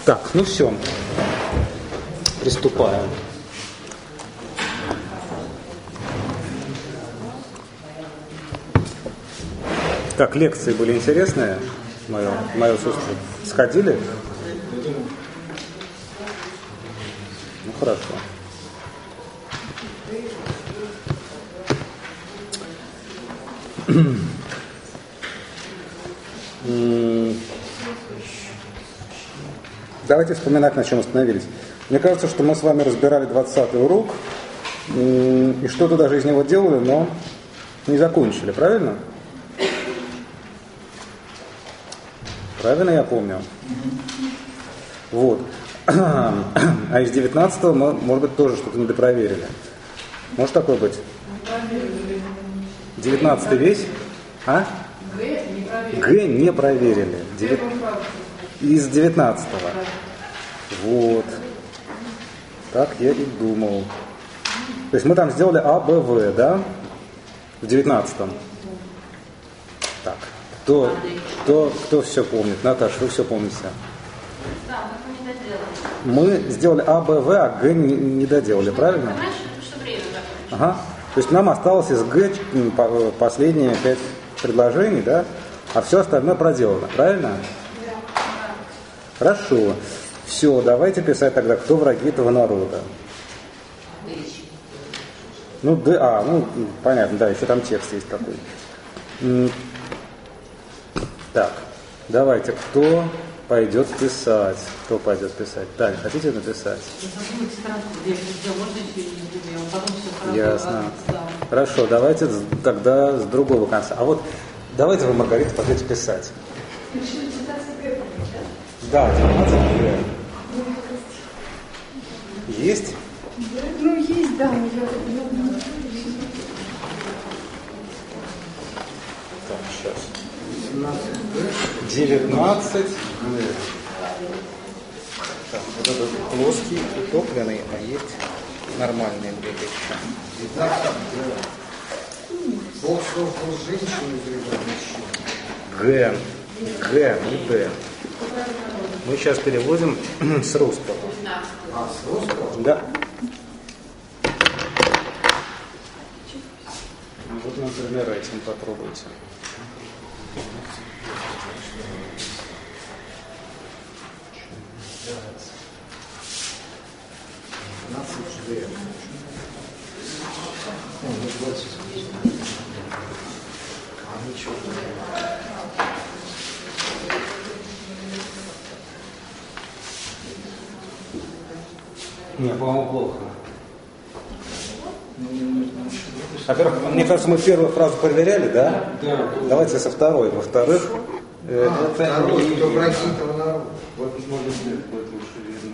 Так, ну все. Приступаем. Так, лекции были интересные, мое отсутствие. Сходили? Ну, хорошо. Давайте вспоминать, на чем остановились. Мне кажется, что мы с вами разбирали 20-й урок и что-то даже из него делали, но не закончили, правильно? Правильно я помню? Вот. А из 19-го мы, может быть, тоже что-то недопроверили. Может такое быть? 19-й весь? А? Г не проверили. Из 19-го. Вот. Так я и думал. То есть мы там сделали А, Б, В, да? В 19-м. Так. Кто все помнит? Наташа, вы все помните? Да, мы не доделали. Мы сделали А, Б, В, а Г не доделали, правильно? Раньше, потому что время закончилось. Ага. То есть нам осталось из Г последние 5 предложений, да? А все остальное проделано, правильно? Да. Хорошо. Все, давайте писать тогда, кто враги этого народа. Ну, понятно, да, еще там текст есть такой. Так, давайте, кто пойдет писать? Кто пойдет писать? Таня, хотите написать? Ясно. Хорошо, давайте тогда с другого конца. А вот давайте вы, Маргарита, пойдете писать. Да, 19 Г. Есть? Ну, есть, да. Так, сейчас. 19 Г. Так, вот этот плоский, утопленный, а есть нормальные Г еще. 19 Бог создал женщину из мужчин. Г, не Д. Мы сейчас переводим с русского. А, с русского? Да. Вот, например, этим попробуйте. Не, по-моему, плохо. Во-первых, мне кажется, мы первую фразу проверяли, да? Да. Давайте со второй. Во-вторых, это второй, не... кто враги этого народа. Вот, может, здесь будет лучше видно.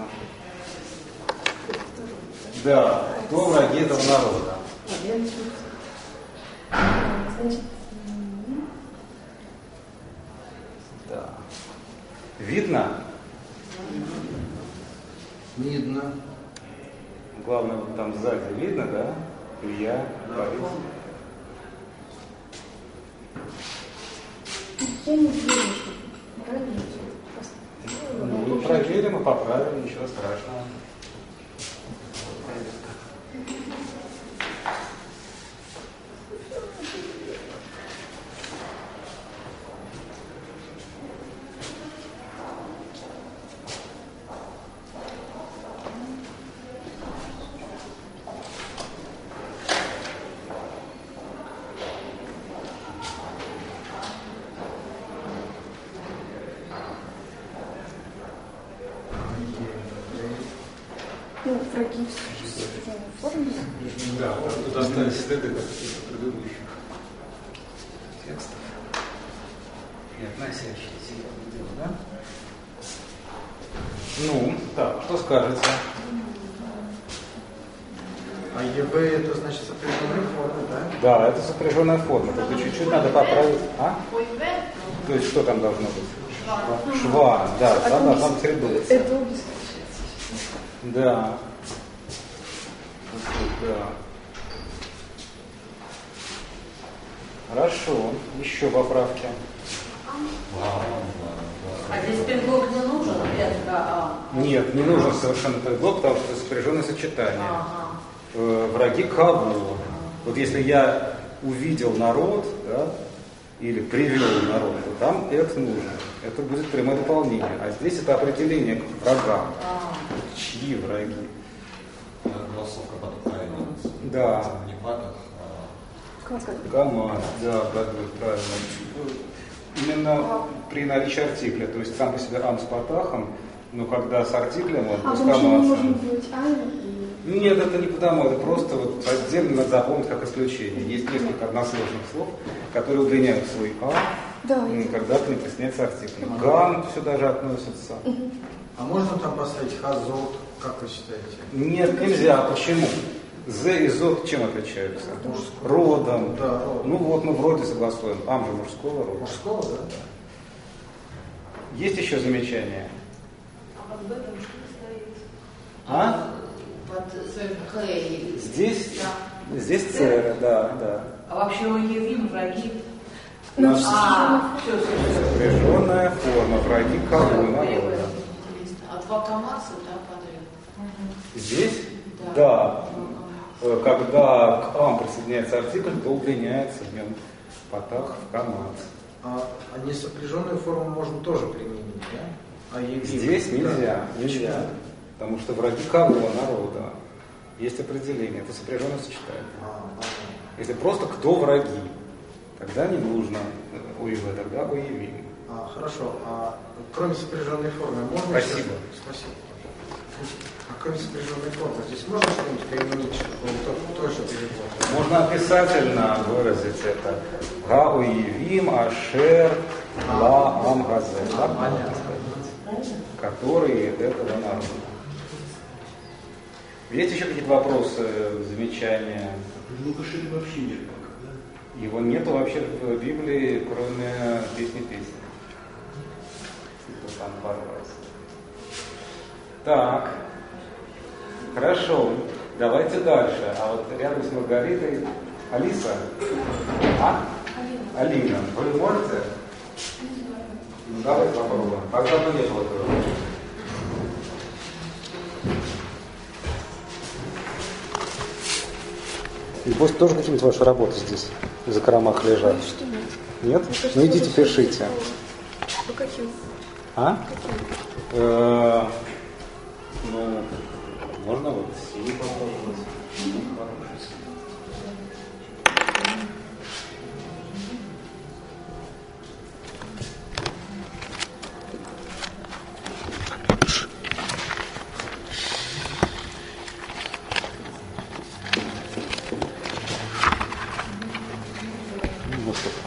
Да, кто враги этого народа? Да. Видно? Видно. Главное, вот там сзади видно, да? Илья, Борис. Я не верю, правильно? Ну, проверим и поправим, ничего страшного. Ну, враги в существительной форме. Да, тут остались следы каких-то предыдущих текстов, не относящиеся к делу, да? Ну, так, что скажете? А ЕБ это значит сопряженная форма, да? Да, это сопряженная форма, только чуть-чуть надо поправить. А? Ой, То есть что там должно быть? Шва, да, там должна быть редукция. Это объясняется. Да. Да. Хорошо. Еще поправки. А здесь предлог не нужен? Нет, не нужен совершенно предлог, потому что сопряженное сочетание. Враги кого? Вот если я увидел народ, да, или привел народ, то там это нужно. Это будет прямое дополнение. А здесь это определение к врагам. Чьи враги? Голосовка под Украиной. Да. Не падах, КамАЗ, да, правильно. Именно при наличии артикля. То есть сам по себе ам с потахом, но когда с артиклем он с потому что не можем КамАЗом. делать ами. Нет, это не потому, это просто вот отдельно надо запомнить как исключение. Есть несколько односложных слов, которые удлиняют свой а, Да. когда к ним присоединяется артикль. Ган сюда же относится. А можно там поставить хазот, как вы считаете? Нет, нельзя. Почему? З и зод чем отличаются? Родом. Да, родом. Ну вот мы вроде согласуем. Ам же мужского рода. Мужского, да? Есть еще замечания? А под Б там что стоит? А? Под К. Здесь? Да. Здесь цера, да. А вообще уязвим враги? Ну, Все. Сопряженная форма. Враги кого? Народа. А два КамАЗа, да, подряд. Здесь? Да. Да. Когда к ам присоединяется артикль, то удлиняется в нем потах в КамАЗ. А несопряженную форму можно тоже применить, да? А явим? Здесь нельзя. Да. Нельзя. Потому что враги кого? Народа. Есть определение. Это сопряженное сочетание. Если просто кто враги, тогда не нужно УИВ, тогда уявим. Хорошо. А кроме сопряженной формы можно... Спасибо. еще- Спасибо. А кроме сопряженной формы здесь можно что-нибудь применить, чтобы он тоже перевод? Можно описательно выразить это. Га уявим, ашер, ла ам газе. Так можно сказать. Которые этого народа. Есть еще какие-то вопросы, замечания? Лукаши вообще нет пока, да? Его нету вообще в Библии, кроме песни. Там пару раз. Так. Хорошо. Давайте дальше. А вот рядом с Маргаритой Алиса. А? Алина. Вы можете? Ну, давайте попробуем. Как давно не было этого? И пусть тоже какие-нибудь ваши работы здесь в закромах лежат. Что нет? Нет? Мне кажется, Ну идите, это всё пишите. По каким? А? Каким? Ну, можно вот синий попробовать. Хороший. Вот так.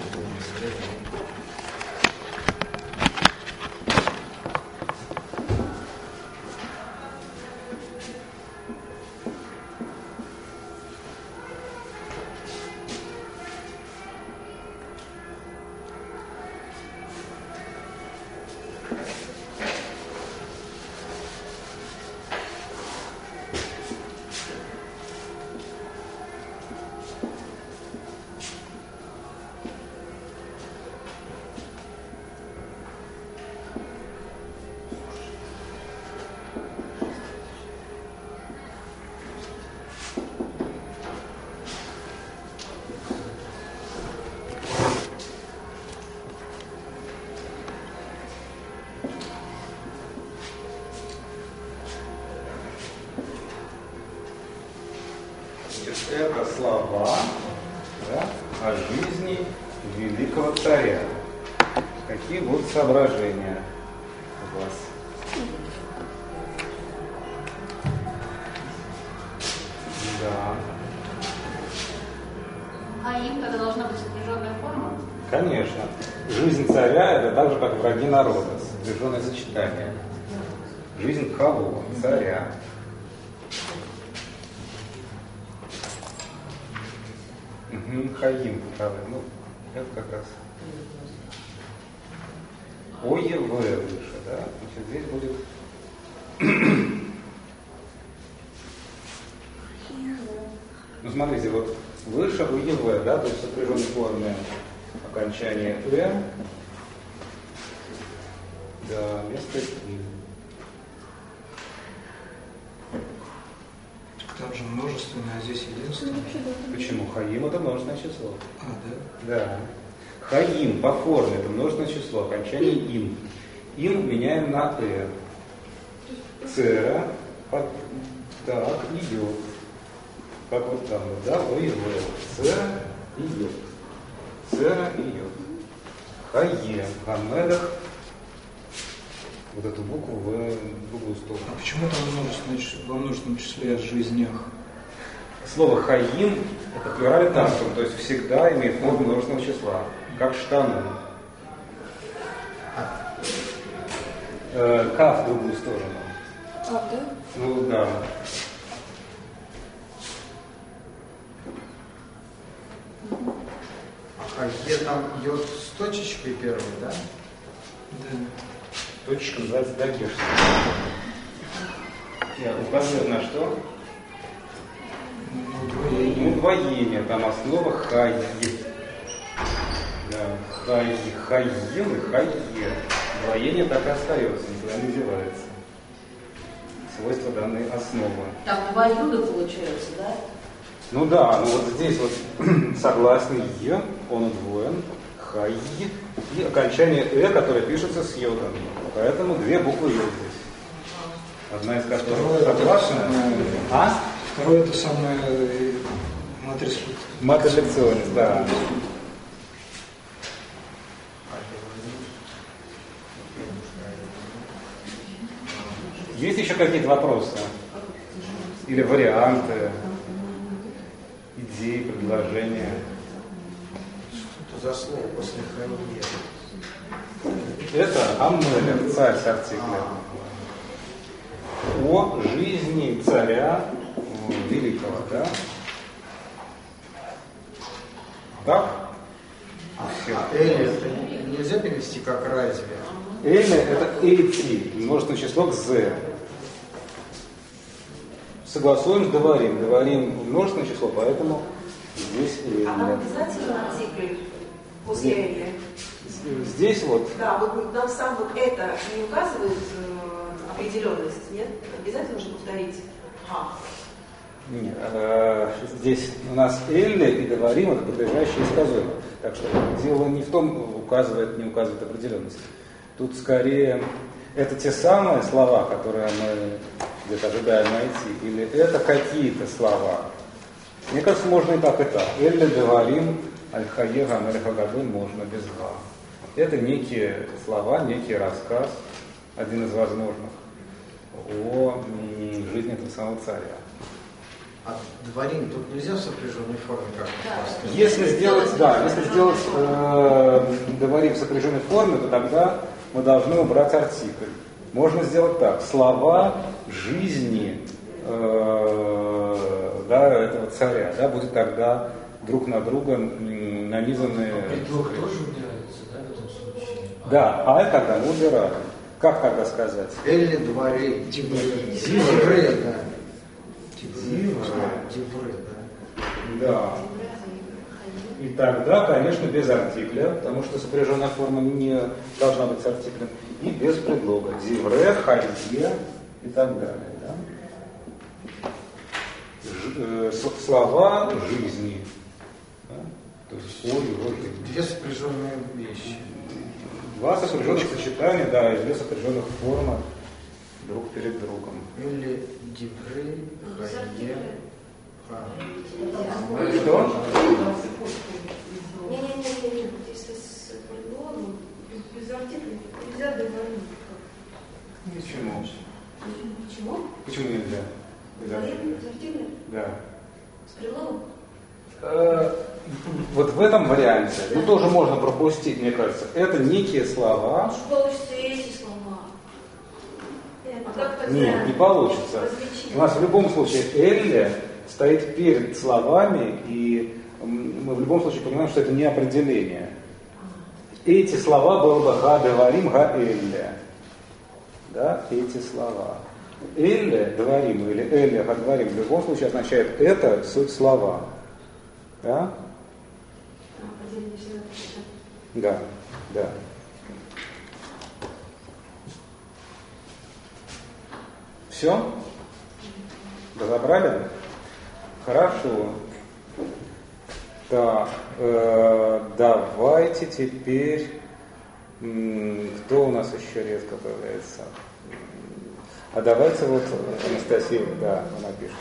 Это слова, да, о жизни великого царя. Какие будут соображения у вас? Да, А им тогда должна быть сопряженная форма? конечно. Жизнь царя – это так же, как враги народа, сопряженное сочетание. Жизнь кого? Царя. Хаим, правильно. Ну, это как раз. ОЕВ выше, да? Значит, здесь будет. Ну, смотрите, вот выше ОЕВ, да, то есть в сопряженной форме окончание Да, вместо им. Там же множественное, а здесь единственное. Почему? Хаим это множественное число. А, да? Да. Хаим по форме это множественное число, окончание им. Им меняем на Цера, так, идет. Как вот там, да, В. Цера идет. Цера идет. Хае, Хамедах. Вот эту букву в другую сторону. А почему там во множественном числе от жизнях? Слово хаим это плюраль танцум, то есть всегда имеет форму множественного числа, как штаны. Каф в другую сторону. А, да? Ну да. А где там йод с точечкой первой, да? Да. Точка называется дагеш. Указывает на что? Удвоение. Там основа хай. Да. Хай, хаим и хайе. Удвоение так и остается, никуда не девается. Свойства данной основы. Там два юда получается, да? Ну да, ну вот здесь вот согласный Е, он удвоен, Хай, и окончание которое пишется с йодом. Поэтому две буквы Ё здесь. Одна из которых согласная. А? Второе это самое матрис. Матрилекционис, да. Есть еще какие-то вопросы? Или варианты? Идеи, предложения? Что это за слово после хайе? Это Аммелех, царь с артикля. О жизни царя великого, да? Так? Эли это нельзя перевести как разве? Эли это эйти, множественное число к з. Согласуем с говорим. Говорим множественное число, поэтому здесь эли. А нам обязательно артикль после эли? Здесь вот. Да, вот нам сам вот это не указывает определенность, нет? Обязательно нужно повторить. Нет, здесь у нас элли и говорим это подлежащее и сказуемо. Так что дело не в том, указывает, не указывает определенность. Тут скорее это те самые слова, которые мы где-то ожидаем найти, или это какие-то слова. Мне кажется, можно и так, и так. Элли говорим, аль-хае гамель хагадоль можно без га. Это некие слова, некий рассказ, один из возможных, о жизни этого самого царя. А дворим тут нельзя в сопряженной форме как-то поставить? Если сделать говорим в сопряженной форме, то тогда мы должны убрать артикль. Можно сделать так. Слова жизни этого царя, да, будет тогда друг на друга нанизаны. Предлог тоже убирается, да, в этом случае? Да, а это тогда мы убираем. Как тогда сказать? Элли дворей. Дивре, да. Дивре, да. Да. И тогда, конечно, без артикля, потому что сопряженная форма не должна быть с артиклем, и без предлога. Дивре, хайе и так далее. Да? Слова жизни. Да? То есть о его жизни. Две сопряженные вещи. Два сопряженных сочетания, да, и две сопряженных формы друг перед другом. Или дивре, хайе. Что? Не-не-не, если с предлогом, без артикля нельзя договорить. Почему? Почему? Почему нельзя? Без артикля? Без артикля? Да. С предлогом? Вот в этом варианте, ну тоже можно пропустить, мне кажется, это некие слова. Что получится эти слова? А как тогда? Нет, не получится. У нас в любом случае Элли стоит перед словами, и мы в любом случае понимаем, что это не определение. Эти слова было бы га говорим, га Элли. Да, эти слова. Элли говорим или Элли га говорим в любом случае означает это суть слова. Да? Да, да. Все? Разобрали? Хорошо. Так, давайте теперь... Кто у нас еще редко появляется? А давайте вот Анастасия, да, она пишет.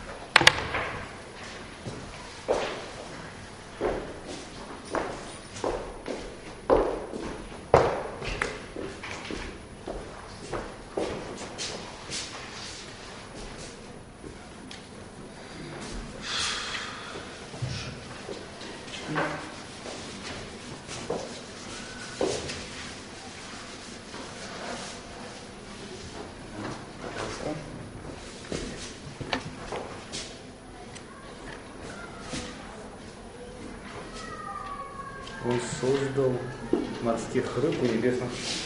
Он создал морских рыб и небесных.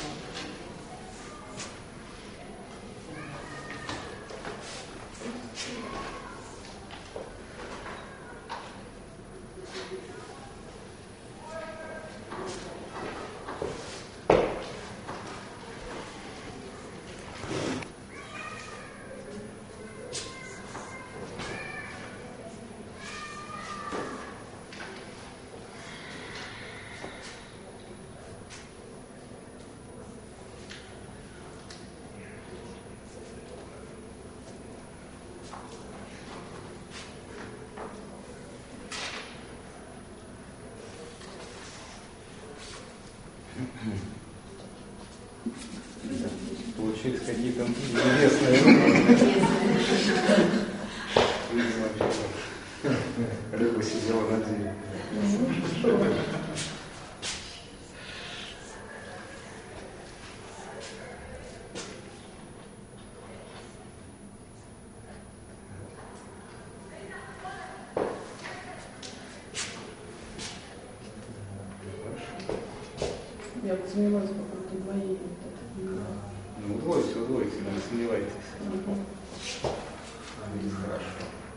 Получились какие-то интересные рыба сидела на дереве. Я вот сомневаюсь по поводу двоения. Ну, удвойте, но не сомневайтесь. Будет хорошо.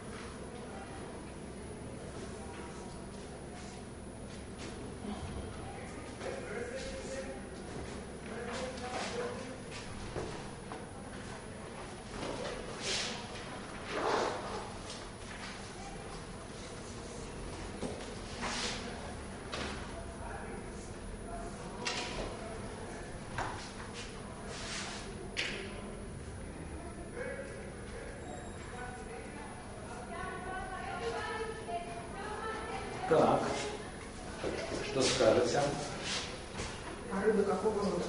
Так, что скажете? А рыбы какого рода?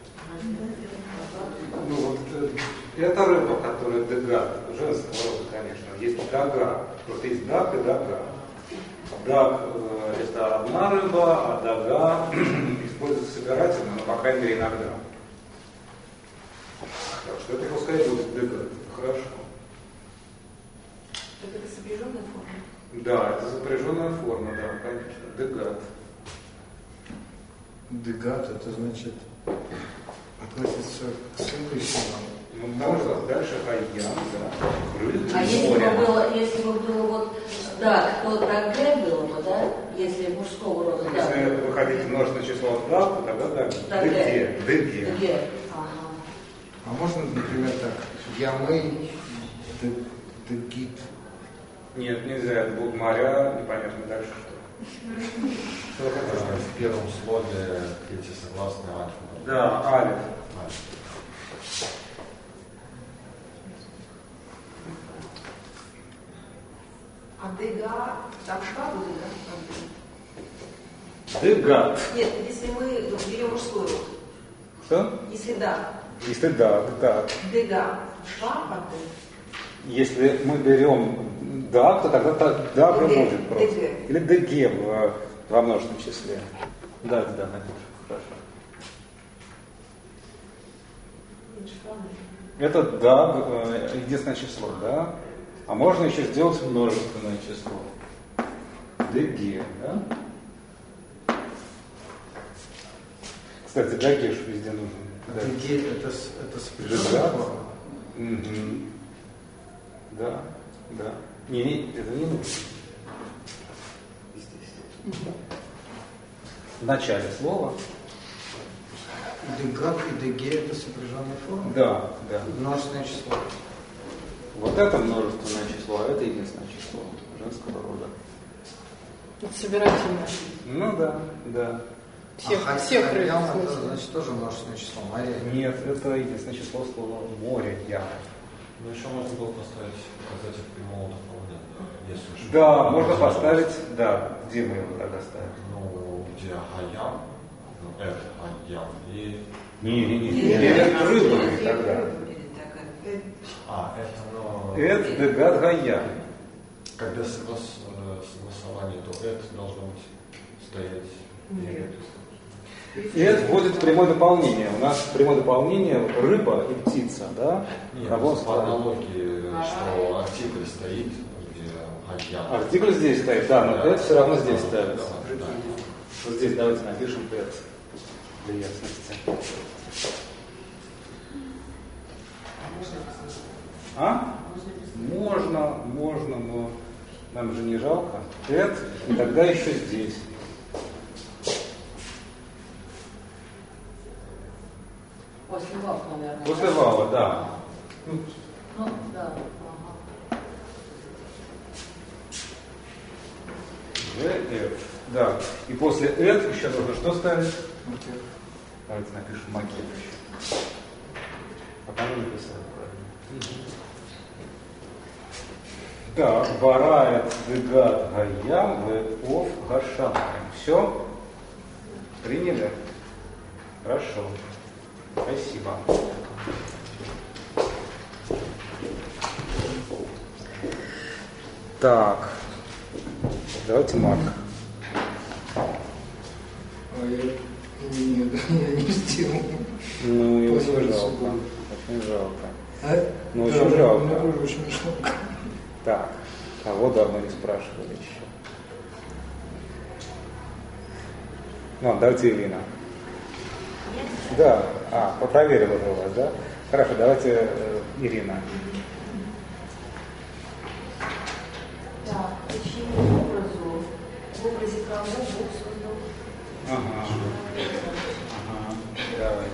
Ну вот это рыба, которая дага, женского рода, конечно. Есть дага. Вот есть даг и дага. Даг это одна рыба, а дага используется собирательно, но по крайней мере иногда. Так что это пускай будет дага. Хорошо. Так это сопряженная форма? Да, это запряженная форма, да, конечно. Дегат. Дегат, это значит относится к символам. Ну, можно дальше хайян, да. Крылья, А море. если бы было вот да, то так было бы, да? Если мужского рода, да. Если вы хотите множественное число от да, то тогда да. Деге. Деге. Ага. А можно, например, так? Ямей, дегит. Нет, нельзя, это будут моря, непонятно дальше что. Что вы хотите? В первом слове эти согласные альфа. Да, алиф. А дега, там шва будет, да? Дегат. Нет, если мы берем мужской род. Что? Если да, Если да, да. дега, шва, а ты? Если мы берем да, то тогда да Деге. будет просто. Деге. Или деге во множественном числе. Да, Надюша, хорошо. Это да, единственное число, да? А можно еще сделать множественное число. Деге, да? Кстати, дагеш везде нужен. Да. Дегит это сопряженная форма. Угу. Да, да. Не, это не нужно. Здесь. В начале слова. Дегат и деге это сопряженная форма? Да, да. Множественное число. Вот это множественное число, а это единственное число женского рода. Это собирательное. Ну да, да. Всех Хайям, рыб. это значит тоже множественное число. Мария. Нет, это единственное число слова море, я. Ну, еще можно было поставить показатель прямого дополнения, если уж... Да, можно поставить, да, где мы его тогда ставим? Ну, где хаям, ну, это хаям, и... Не, это рыбами тогда. Это, но... Это дегат гая. Когда согласование, то это должно быть стоять. И это вводит в прямое дополнение. У нас прямое дополнение рыба и птица, да? Нет, по аналогии, что артикль стоит, где хаям. Артикль здесь стоит, да, но это все равно здесь ставится. Да. Вот здесь давайте напишем это для ясности. А? Можно, но нам же не жалко. Это и тогда еще здесь. После вал, наверное. После вала, да. Ну, да. ЖФ. Да. И после это еще нужно что ставить? Макет. Давайте напишем макет еще. Пока не написали правильно. Так, барает дегат гаям в гашам. Все? Приняли? Хорошо. Спасибо. Так. Давайте Марк. Нет, я не сделал. Ну, и очень жалко. Очень жалко. А? Ну, очень жалко. Мне тоже очень жалко. Так, кого давно не спрашивали еще? Ну, давайте Ирина. Да, проверила уже у вас, да? Хорошо, давайте Ирина. Так, почему образу? В образе кого Бог создал? Ага, давайте.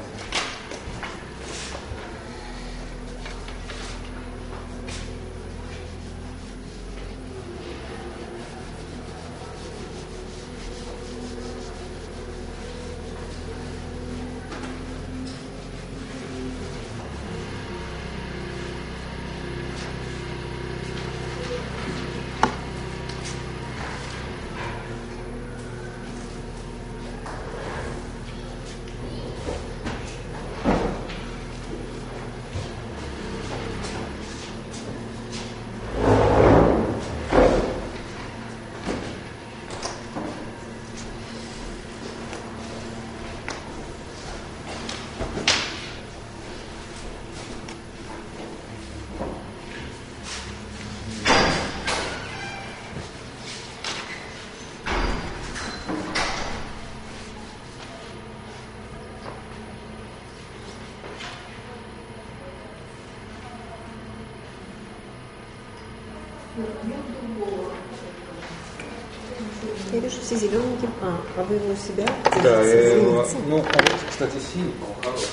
Я вижу все зелененьким. А вы его у себя? Да, я его... Извините. Ну, а вот, кстати, синий, он хороший.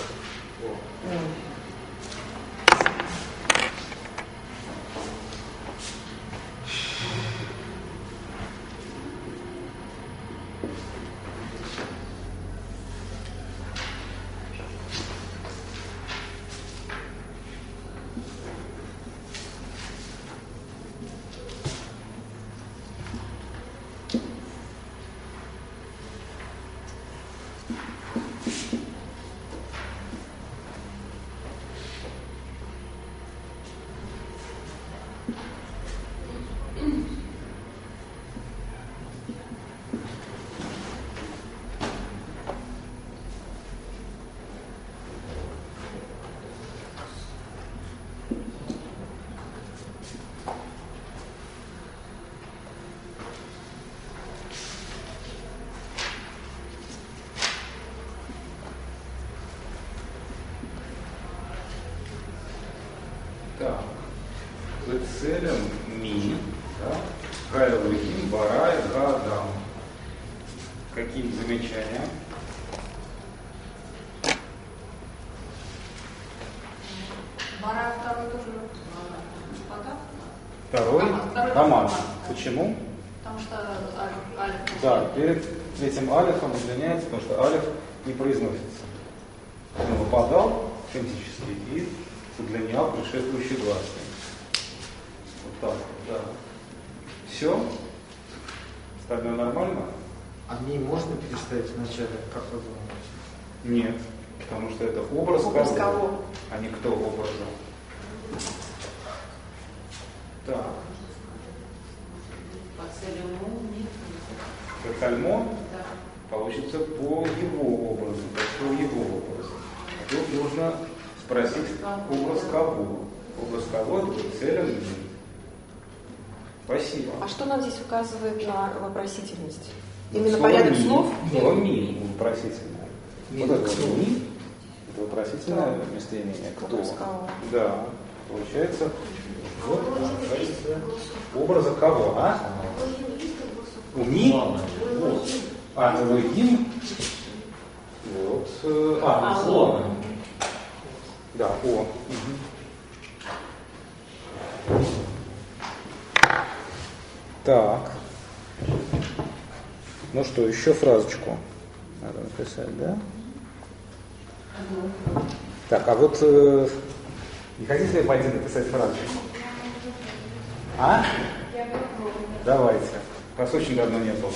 Так, Бецелем Ми, да? Гайлухим, Барай, Гадам. Какие замечания? Бара второй тоже. Роман. Почему? Потому что алиф. Да, перед этим алифом удлиняется, потому что алиф не произносится. Он выпадал фонетически и удлинял предшествующие гласные. Вот так вот, да. Все? Остальное нормально? Они можно переставить вначале, как вы думаете? Нет, потому что это образ кого, а не кто образа. Так. Кальмо получится по его образу, по его образу. А тут нужно спросить образ кого. Образ кого это будет целен. Спасибо. А что нам здесь указывает на вопросительность? Именно слово порядок ми. слов? Слово ми вопросительное. Вот это вот ми, это вопросительное местоимение. Кто? Да. Получается вот образа кого, а? Ми? Вот. А Элогим? Вот. Слово. Да, о. Так. Ну что, еще фразочку надо написать, да? Так, а вот не хотите ли пойти написать фразочку? А? Давайте. Вас очень давно не было.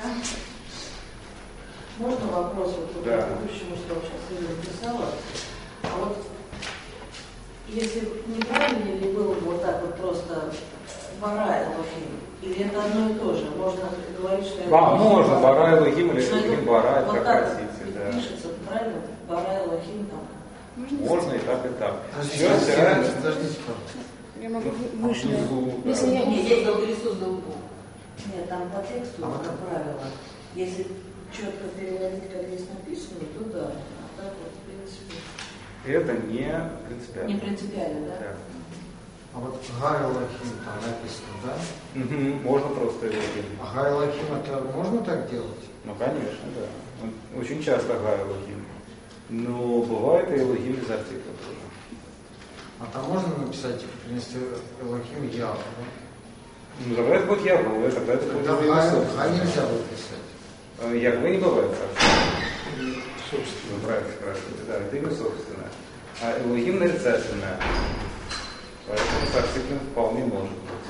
Можно вопрос вот Да. к предыдущему, что сейчас Ира написала? А вот если неправильно ли было бы вот так вот просто бара Элохим, или это одно и то же? Можно говорить, что это... Можно, бара Элохим или Элохим бара, вот как так хотите. вот Да. пишется, правильно? Бара Элохим там. Можно и так, и так. Все Подождите, стирается подождите. Я могу выше. внизу. Да. Если я... Нет, я говорю, создал. Нет, там по тексту, как правило, если четко переводить, как здесь написано, то да. А так вот, в принципе... Это не принципиально. Не принципиально, да? Да. А вот Гайлахим там написано, да? Можно просто Элохим. А Гайлахим это можно так делать? Ну, конечно, да. Очень часто Элохим. Но бывает и Элохим без артикля тоже. А там можно написать, типа, принести Элохим Яв, да? Ну, тогда это будет Яхве, тогда это будет Тогда имя Гай собственное. нельзя выписать. Яхве не бывает совсем. Собственно, правильно спрашиваете, да, это имя собственное. А Элохим нарицательное. Поэтому с артиклем вполне может быть.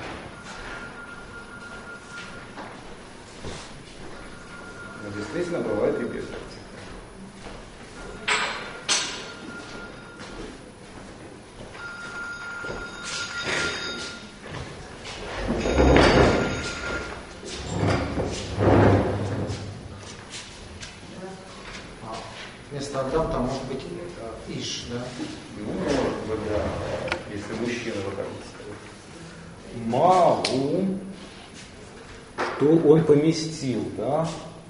Но действительно бывает и без артикля. Вместо Адам там может быть Иш, да? Ну, может быть, да, если мужчина вот так сказать. Магу, что он поместил, да?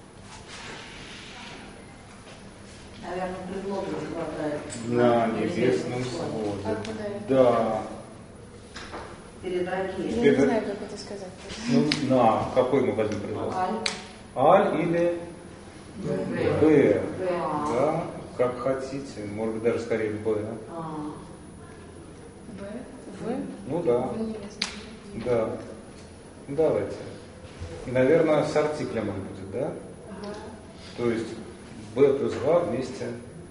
Наверное, предлога не хватает. На небесном своде. А куда это? Да. Перед ракетой. Я не знаю, как это сказать. Ну, на какой мы возьмем предлог? Аль или Б. Да, как хотите. Может быть, даже скорее Б. Б? В? Ну да. В невестном. Да. Ну, давайте. И, наверное, с артиклем он будет, да? Ага. То есть Б плюс Га вместе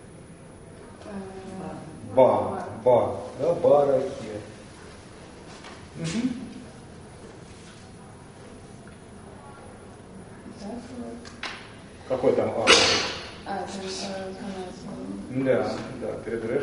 Ба. Ба. Да, бараке. Угу. Так, вот. Какой там А? А, там Да, да, перед Рэш.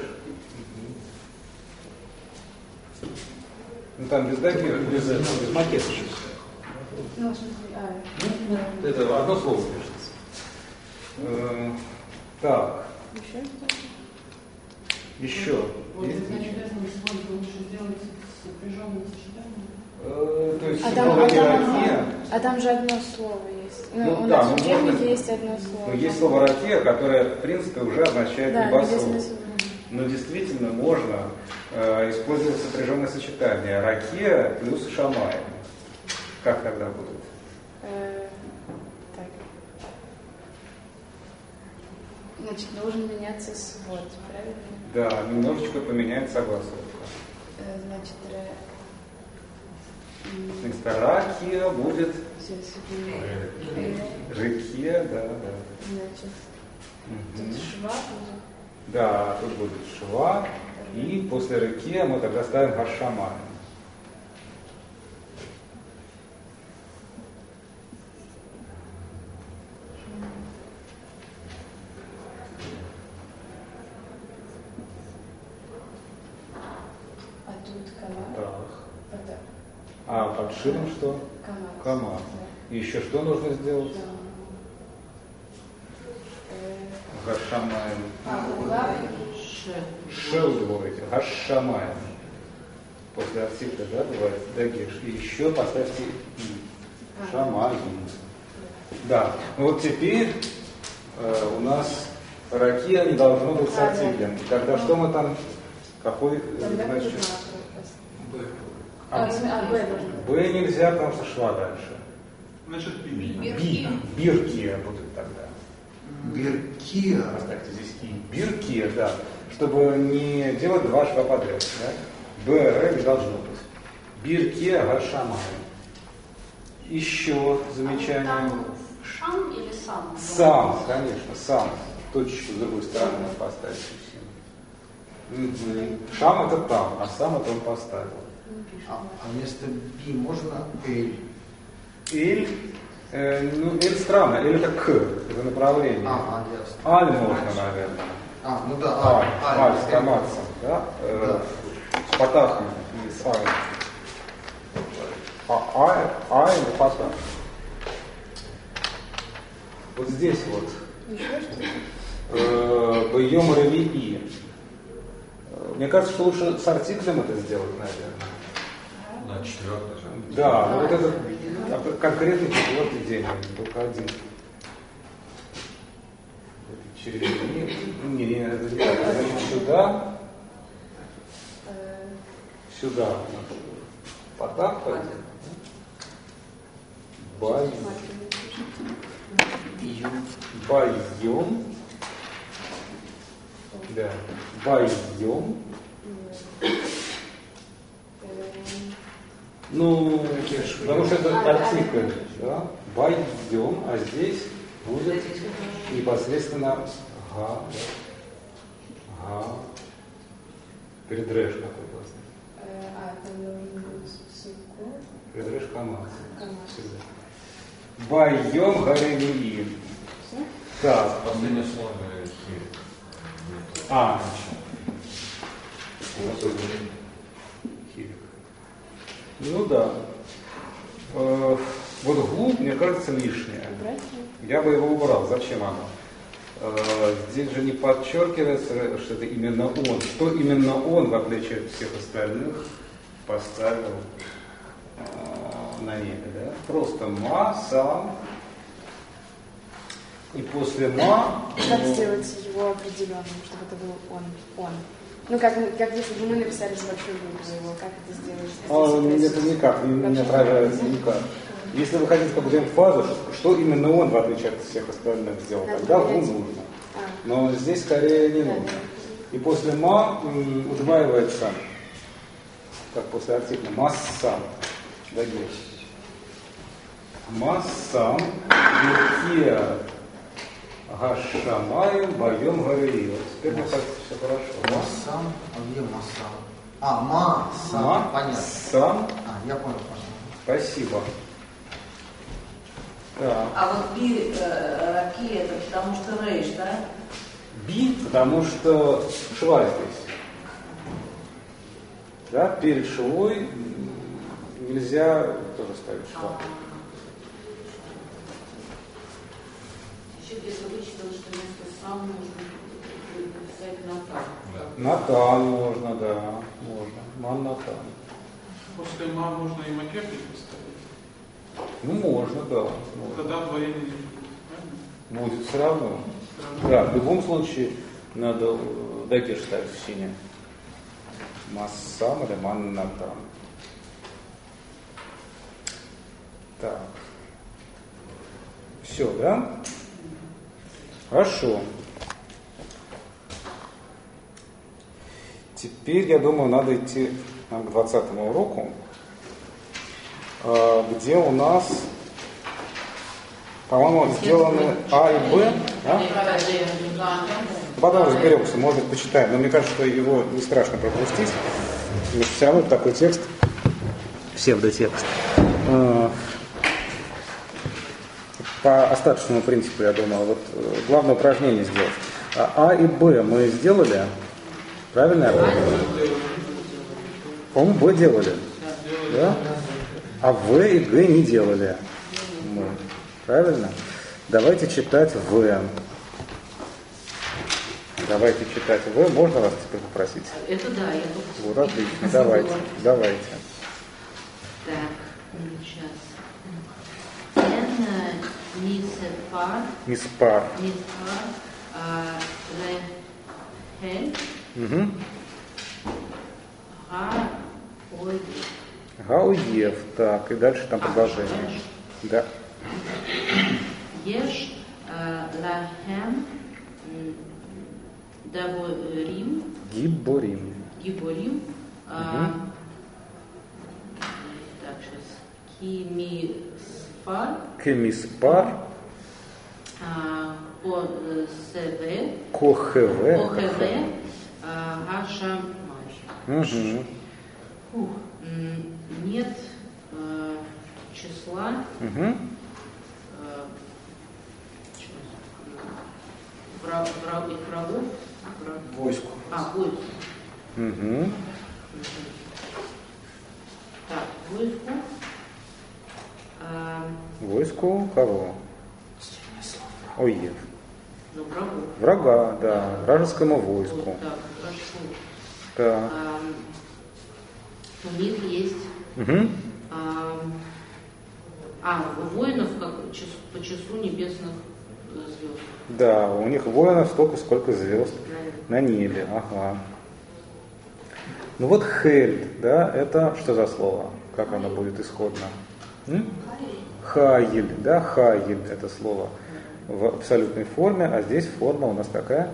Ну там без даки, без макета. ну, в смысле, Это одно слово пишется. Так, еще что-то? еще. Вот Есть это еще? небесном своде лучше сделать сопряженное сочетание. То есть А там, раке. а там же одно слово есть. Ну, Ну у да, нас ну, в учебнике можно- есть одно слово. Ну, есть слово раке, которое, в принципе, уже означает Да, небосвод. небесный свод. Но действительно можно использовать сопряженное сочетание раке плюс шамай. Как тогда будет? Так. Значит, должен меняться свод, правильно? Да, немножечко поменяет согласовку. Значит, Вместо ракия будет Сейчас. рекия, да. Значит, тут шва будет. Да, тут будет шва. И после рекия мы тогда ставим харшамай. А тут кама. Так. А под широм что? Кама. И еще что нужно сделать? Гашамаем. Ше удвоите. Гашамаем. После артикля, да, бывает дагеш. И еще поставьте и. Шамаем. Да. Ну вот теперь у нас ракия не должно быть с артиклем. Тогда что мы там? Какой, значит? Б нельзя, потому что шва дальше. Значит, Биркия будет тогда. Биркия. Поставьте здесь и. Биркия, да. Чтобы не делать два шва подряд. Да? Б, Р не должно быть. Биркия, Гашамай. Еще замечание. Там шам или сам? Сам, конечно, сам. Точечку с другой стороны поставить. Шам это там, а сам это он поставил. А вместо би можно эль? Эль, эль странно, эль это к, это направление. Ясно. Аль можно, наверное. Ну да, Аль с комацем, да? С патахом и с аль. Аль и патах. Вот здесь вот. Бьем ревии. Мне кажется, что лучше с артиклем это сделать, наверное. На четвертый же. Да, но вот этот конкретный четвертый день, только один. Это через это значит сюда. Сюда. Потак пойдет. Байем. Да. Байем. Ну, потому что это артикль, да? Байем, а здесь будет непосредственно га, да? Га. Передрежь какой классный. Там должен быть суккун. Передрежь камаз. Байем гарелии. Так. Последнее слово хир. Хирик. Ну да. Вот глубь, мне кажется, лишнее. Я бы его убрал. Зачем оно? Здесь же не подчеркивается, что это именно он. Что именно он, в отличие от всех остальных, поставил на небе. Да? Просто ма, сам. И после ма... Как сделать его определенным, чтобы это был он? Ну, как если бы мы написали с большой буквы его, как это сделать? Это никак, не отражается никак. Если вы хотите какую-то эмфазу, что именно он, в отличие от всех остальных, сделал, тогда ву нужно. Но здесь скорее не нужно. И после ма удваивается, как после артикля, массам. Массам, биркия, гашамаем, боем горели. Вот теперь мне кажется, все хорошо. Массам, а где массам? Массам, понятно. Сам. Я понял. Спасибо. Да. А вот би, раки, это потому что рейш, да? Би, потому что шва здесь. Да, перед швой нельзя тоже ставить шва. Еще где-то вычитал, что вместо сам нужно написать натан. Натан можно, да, можно. Ман натан. После ма можно и макепик поставить. Ну, можно, да. Можно. Тогда двоение не будет. Будет все равно. Да, в любом случае надо дагеш ставить в сине. Массам или ман натан. Так. Все, да? Хорошо. Теперь, я думаю, надо идти к 20-му уроку. где у нас, по-моему, сделаны А и Б. Да? Потом разберемся, может быть, почитаем. Но мне кажется, что его не страшно пропустить. Потому что все равно такой текст, псевдотекст. По остаточному принципу, я думал, вот главное упражнение сделать. А и Б мы сделали. Правильно я понял? По-моему, Б делали. Да? А В и Г не делали мы. Правильно? Давайте читать В. Давайте читать В. Можно вас теперь попросить? Это да, я только... Вот, отлично. Давайте. Давайте. Так, сейчас. Миспар. Лехель. Угу. Гаоев. Гаоев. Так, и дальше там продолжение. Да. Еш лахем даборим. Гиборим. Гиборим. Так, сейчас. Кимиспар. Кемиспар. Кохеве. Кохеве. Гашамай. Угу. Нет числа. Угу. Врагов. Войску. Войску. Угу. Так, войску. Войску кого? Оев. Ну, врагов. Врага, да. Вражескому войску. Вот так, хорошо. Так. У них есть Угу. воинов как, по числу небесных звезд. Да, у них воинов столько, сколько звезд на небе. Ага. Ну вот Хель, да, это что за слово? Как оно будет исходно? Хаиль, да, Хаиль это слово в абсолютной форме, а здесь форма у нас какая?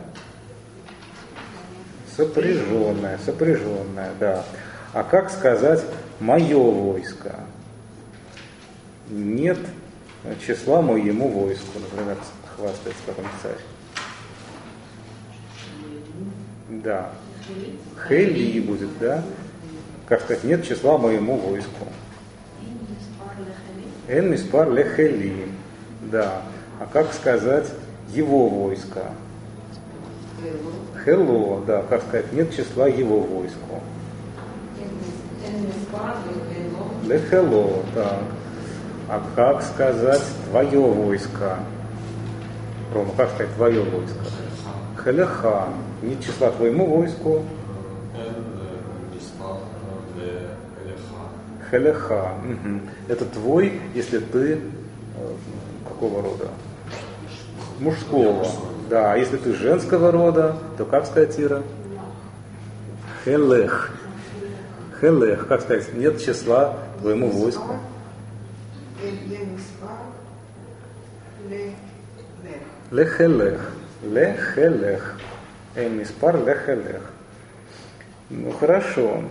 Сопряженная, да. А как сказать «мое войско»? Нет числа моему войску, например, хвастается какой-нибудь царь. Да. Хели будет, да? Как сказать, нет числа моему войску. Эн миспар лехели. Да. А как сказать его войско? Хело, да. Как сказать, нет числа его войску. Лехело, так. А как сказать твое войско? Рома, как сказать твое войско? Хелеха. Нет числа твоему войску. Хелеха. Угу. Это твой, если ты какого рода? Мужского. Да, а если ты женского рода, то как сказать, Ира? Хелех. Хелех. Как сказать, нет числа твоему войску? Лехелех. Лехелех. Эмиспар лехелех. Ну хорошо.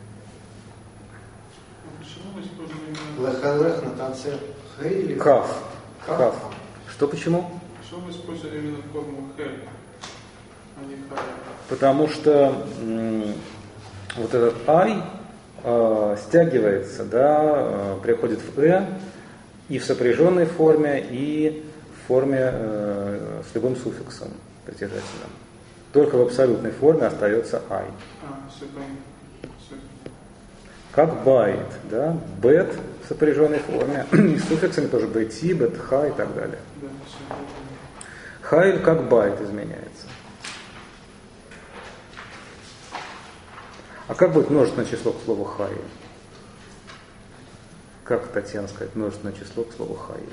Лехелех на конце Х или Каф. Каф. Что почему? Что вы использовали именно форму Хель, а не Хай? Потому что вот этот ай стягивается, да, приходит в и в сопряженной форме, и в форме с любым суффиксом притяжательным. Только в абсолютной форме остается ай. Все понятно. Все. Как байт, да, бет в сопряженной форме, и с суффиксами тоже бети, бетха и так далее. Да, все. Хайль как байт изменяется. А как будет множественное число к слову хайль? Как, Татьяна, сказать множественное число к слову хайль?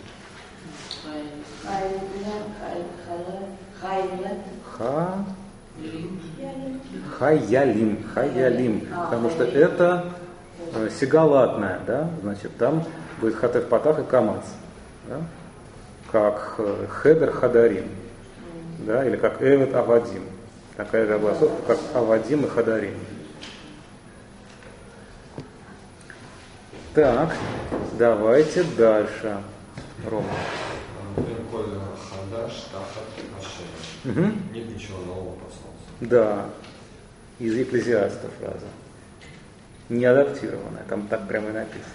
Хаялим. Потому что это сигалатное, да? Значит, там будет хатеф патах и камац. Да? Как хедер хадарим. Да? Или как эвет авадим. Такая же огласовка, как авадим и хадарим. Так, Давайте дальше. Рома. Коль хадаш, тахат, ашер. Угу. Нет ничего нового под солнцем. Да. Из Екклезиаста фраза. Не адаптированная. Там так прямо и написано.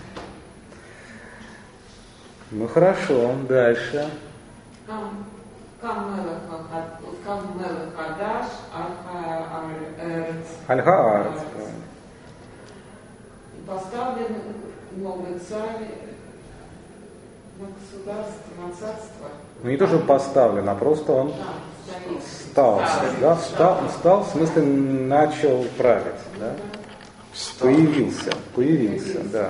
Ну хорошо, дальше. Аль-Хаарец. Поставлен новый царь на государство, на царство. Ну не то, что поставлен, а просто он стал. Да, стал, в смысле начал править. Да? Появился, да.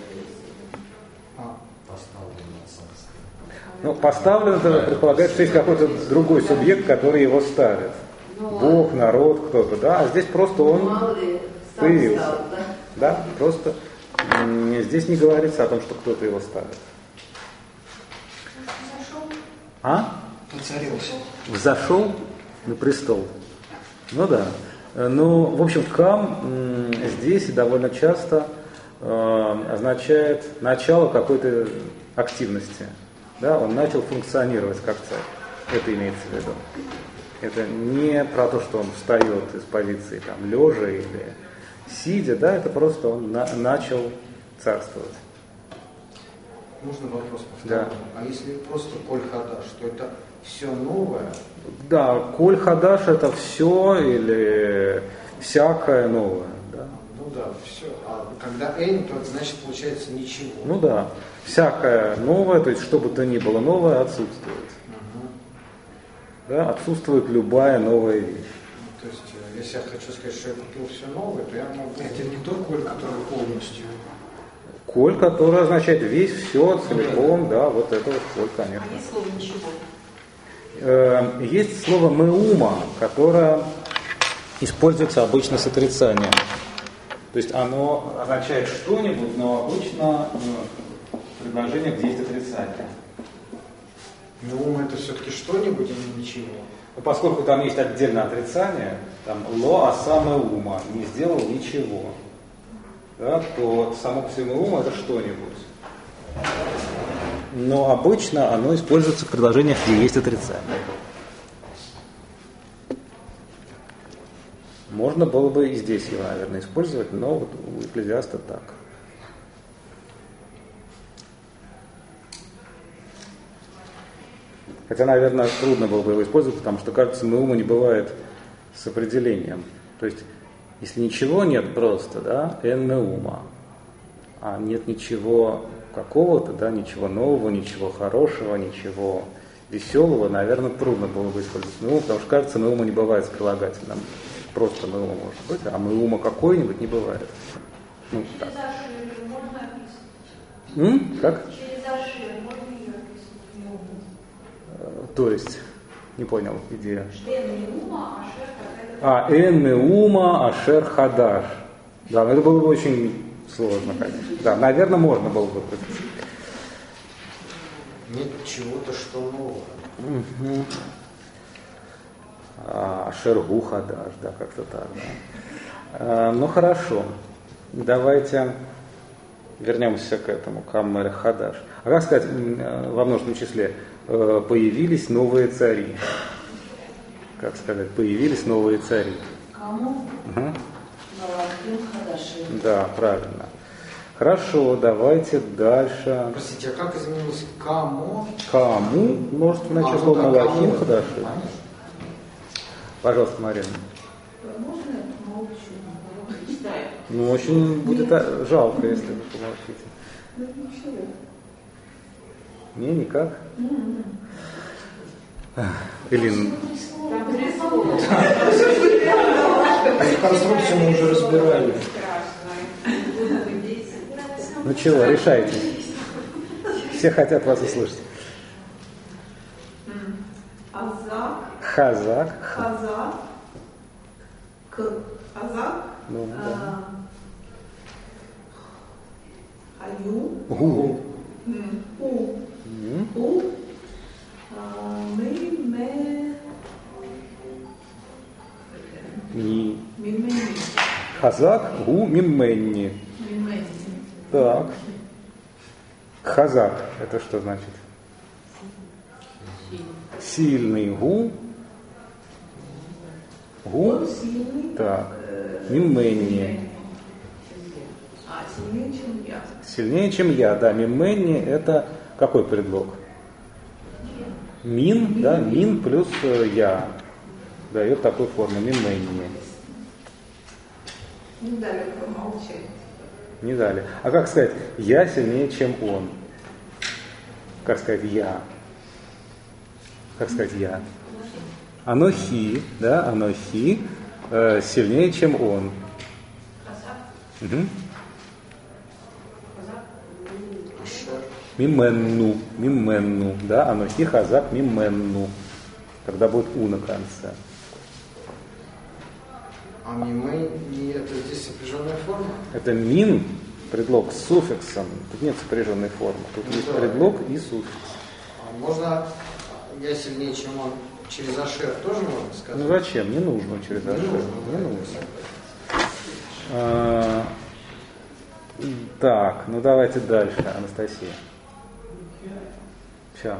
Ну, поставлен, это предполагает, что есть какой-то другой субъект, который его ставит. Бог, народ, кто-то, да, а здесь просто он появился. Да, просто здесь не говорится о том, что кто-то его ставит. А? Воцарился. Взошел на престол. Ну да. Ну, в общем, кам здесь довольно часто означает начало какой-то активности. Да, он начал функционировать как царь. Это имеется в виду. Это не про то, что он встает из позиции там, лежа или сидя, да, это просто он начал царствовать. Можно вопрос повторить? Да. А если просто коль хадаш, то это все новое? Да, коль хадаш это все или всякое новое. Да. Ну да, все. А когда эйн, то это значит получается ничего. Ну да, всякое новое, то есть что бы то ни было новое, отсутствует. Да, отсутствует любая новая вещь. То есть, если я хочу сказать, что я купил все новое, то я могу... Это не тот коль, который полностью. Коль, который означает весь, все, целиком, да, вот это вот коль, конечно. А есть слово «ничего»? Есть слово «меума», которое используется обычно с отрицанием. То есть оно означает что-нибудь, но обычно в предложениях есть отрицание. Меума это все-таки что-нибудь, а не ничего. Но поскольку там есть отдельное отрицание, там ло аса меума, не сделал ничего, да, то само по себе меума это что-нибудь. Но обычно оно используется в предложениях, где есть отрицание. Можно было бы и здесь его, наверное, использовать, но вот у Екклезиаста так. Хотя, наверное, трудно было бы его использовать, потому что, кажется, меума не бывает с определением. То есть, если ничего нет просто, да, эн меума, а нет ничего какого-то, да, ничего нового, ничего хорошего, ничего веселого, наверное, трудно было бы использовать меума, потому что, кажется, меума не бывает с прилагательным. Просто меума может быть, а меума какой-нибудь не бывает. Ну, так. Как? То есть, не понял идею. Эн меума ашер хадаш. Да, но это было бы очень сложно, конечно. Да, наверное, можно было бы. Нет чего-то, что новое. Угу. Ашер гу хадаш, да, как-то так. Да. Ну хорошо. Давайте вернемся к этому, каммер хадаш. А как сказать во множественном числе? Появились новые цари. Как сказать, появились новые цари. Кому? Угу. Малахим хадашим. Да, правильно. Хорошо, давайте дальше. Простите, а как изменилось камо? Каму, множественное число, да, малахим каму. хадашим. Пожалуйста, Марина. Можно я помолчу? Читаю. Ну, очень будет жалко, если вы помолчите. Не, никак? Элин. Там 3 слова. Конструкцию мы уже разбирали. Ну чего, решайте. Все хотят вас услышать. Азак, Хазак. хазак, азак, Ну, да. аю, Гу. у, Ни. мимени, Хазак, гу, мимменни. мимени. Так. Хазак – это что значит? Сильный. Гу. Гу. Так. Мименни. Сильнее, чем я. Сильнее, чем я. Да, мименни – это какой предлог? Мин, да, мин плюс я. Дает такую форму. Мименни. Не дали промолчать. Не дали. А как сказать, я сильнее, чем он? Как сказать я? Как сказать я? Анохи, да, анохи сильнее, чем он. Угу. Мименну, да, анохи хазак мименну. Когда будет у на конце. А мимей, это здесь сопряженная форма? Это мин, предлог с суффиксом. Тут нет сопряженной формы. Тут есть предлог и суффикс. А можно я сильнее, чем он, через ашер тоже можно сказать? Ну зачем? Не нужно через ашер. Не нужно. Так, ну давайте дальше, Анастасия. Все.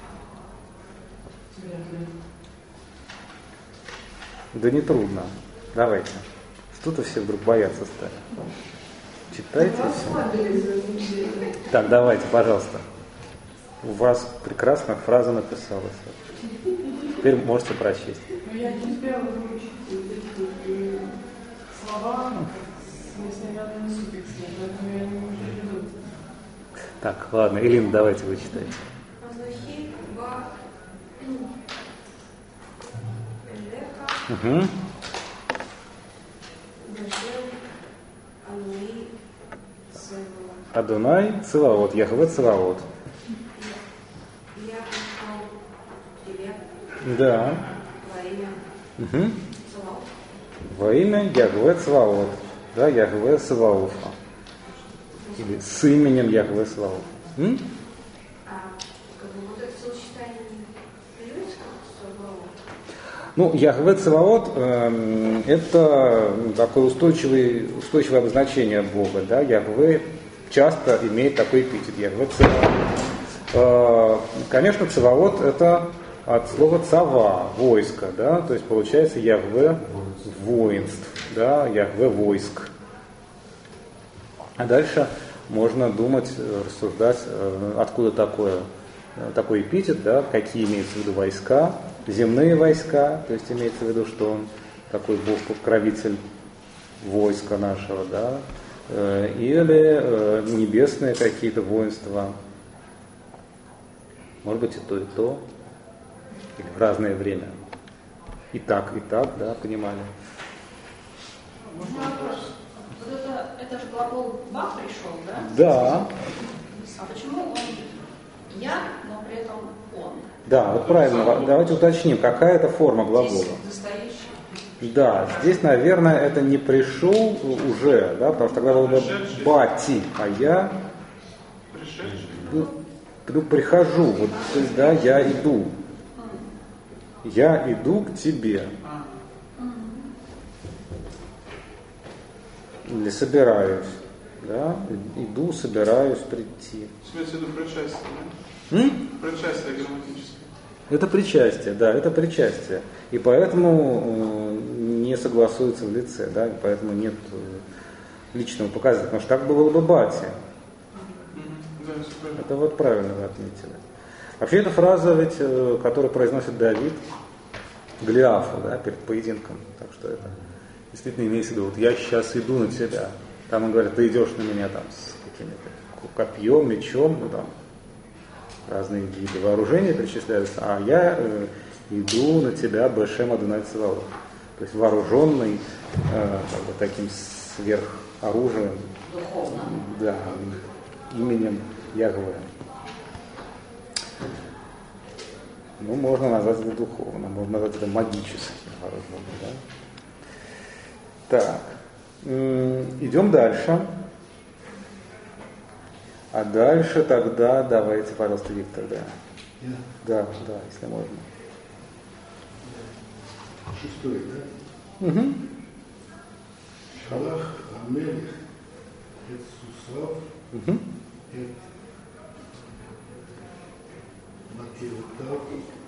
Да не трудно. Давайте. Что-то все вдруг боятся стали. Читайте все. Так, давайте, пожалуйста. У вас прекрасно фраза написалась. Теперь можете прочесть. Я не успела выучить эти слова с местными суффиксами, поэтому я не могу веду. Так, ладно, Элина, давайте вы читайте. Анохи, ба, элека, Угу. башем, ануи, севела. Адонай, Цеваот, Яхве Цеваот. Я пришел к тебе Да. во имя Угу. Цеваофа. Во имя Яхве Цеваот. Да, Яхве Саваофа. Или с именем Яхве Саваофа. А как бы вот это сочетание переводится как Цеваоф? Ну, Яхве Цеваот это такое устойчивое обозначение Бога. Да? Яхве часто имеет такой эпитет. Яхве Цеваот. Конечно, Цеваот это от слова цава, войско, да, то есть получается Яхве воинств, да, Яхве войск. А дальше можно думать, рассуждать, откуда такой эпитет, да, какие имеются в виду войска, земные войска, то есть имеется в виду, что он такой Бог-покровитель войска нашего, да, или небесные какие-то воинства, может быть и то, или в разное время. И так, да, понимали. Можно вопрос? Вот это же глагол «ба» пришел, да? Да. А почему он «я», но при этом «он»? Да, вот правильно. Давайте уточним, какая это форма глагола. Здесь настоящий. Да, здесь, наверное, это не пришел уже, да, потому что тогда было бы бати, а я прихожу, вот, то есть, да, я иду. Я иду к тебе. Или собираюсь. Да? Иду, собираюсь прийти. Имеется в виду причастие, да? Причастие грамматическое. Это причастие, да, это причастие. И поэтому не согласуется в лице, да, и поэтому нет личного показателя. Потому что так было бы бати. Это вот правильно вы отметили. Вообще эта фраза, ведь, которую произносит Давид Голиафу, да, перед поединком. Так что это действительно имеется в виду, вот я сейчас иду на тебя. Там он говорит, ты идешь на меня там с каким-то копьем, мечом, ну там разные виды вооружения перечисляются, а я иду на тебя Бешем Адонай Цеваот. То есть вооруженный как бы таким сверхоружием, Духовно. да, именем Яхве. Ну, можно назвать это духовно, можно назвать это магическим вооруженным. Да? Так, идем дальше. А дальше тогда давайте, пожалуйста, Виктор, да. Да, если можно. 6, да? Угу. Шалах Амелих Эт Сусав Эт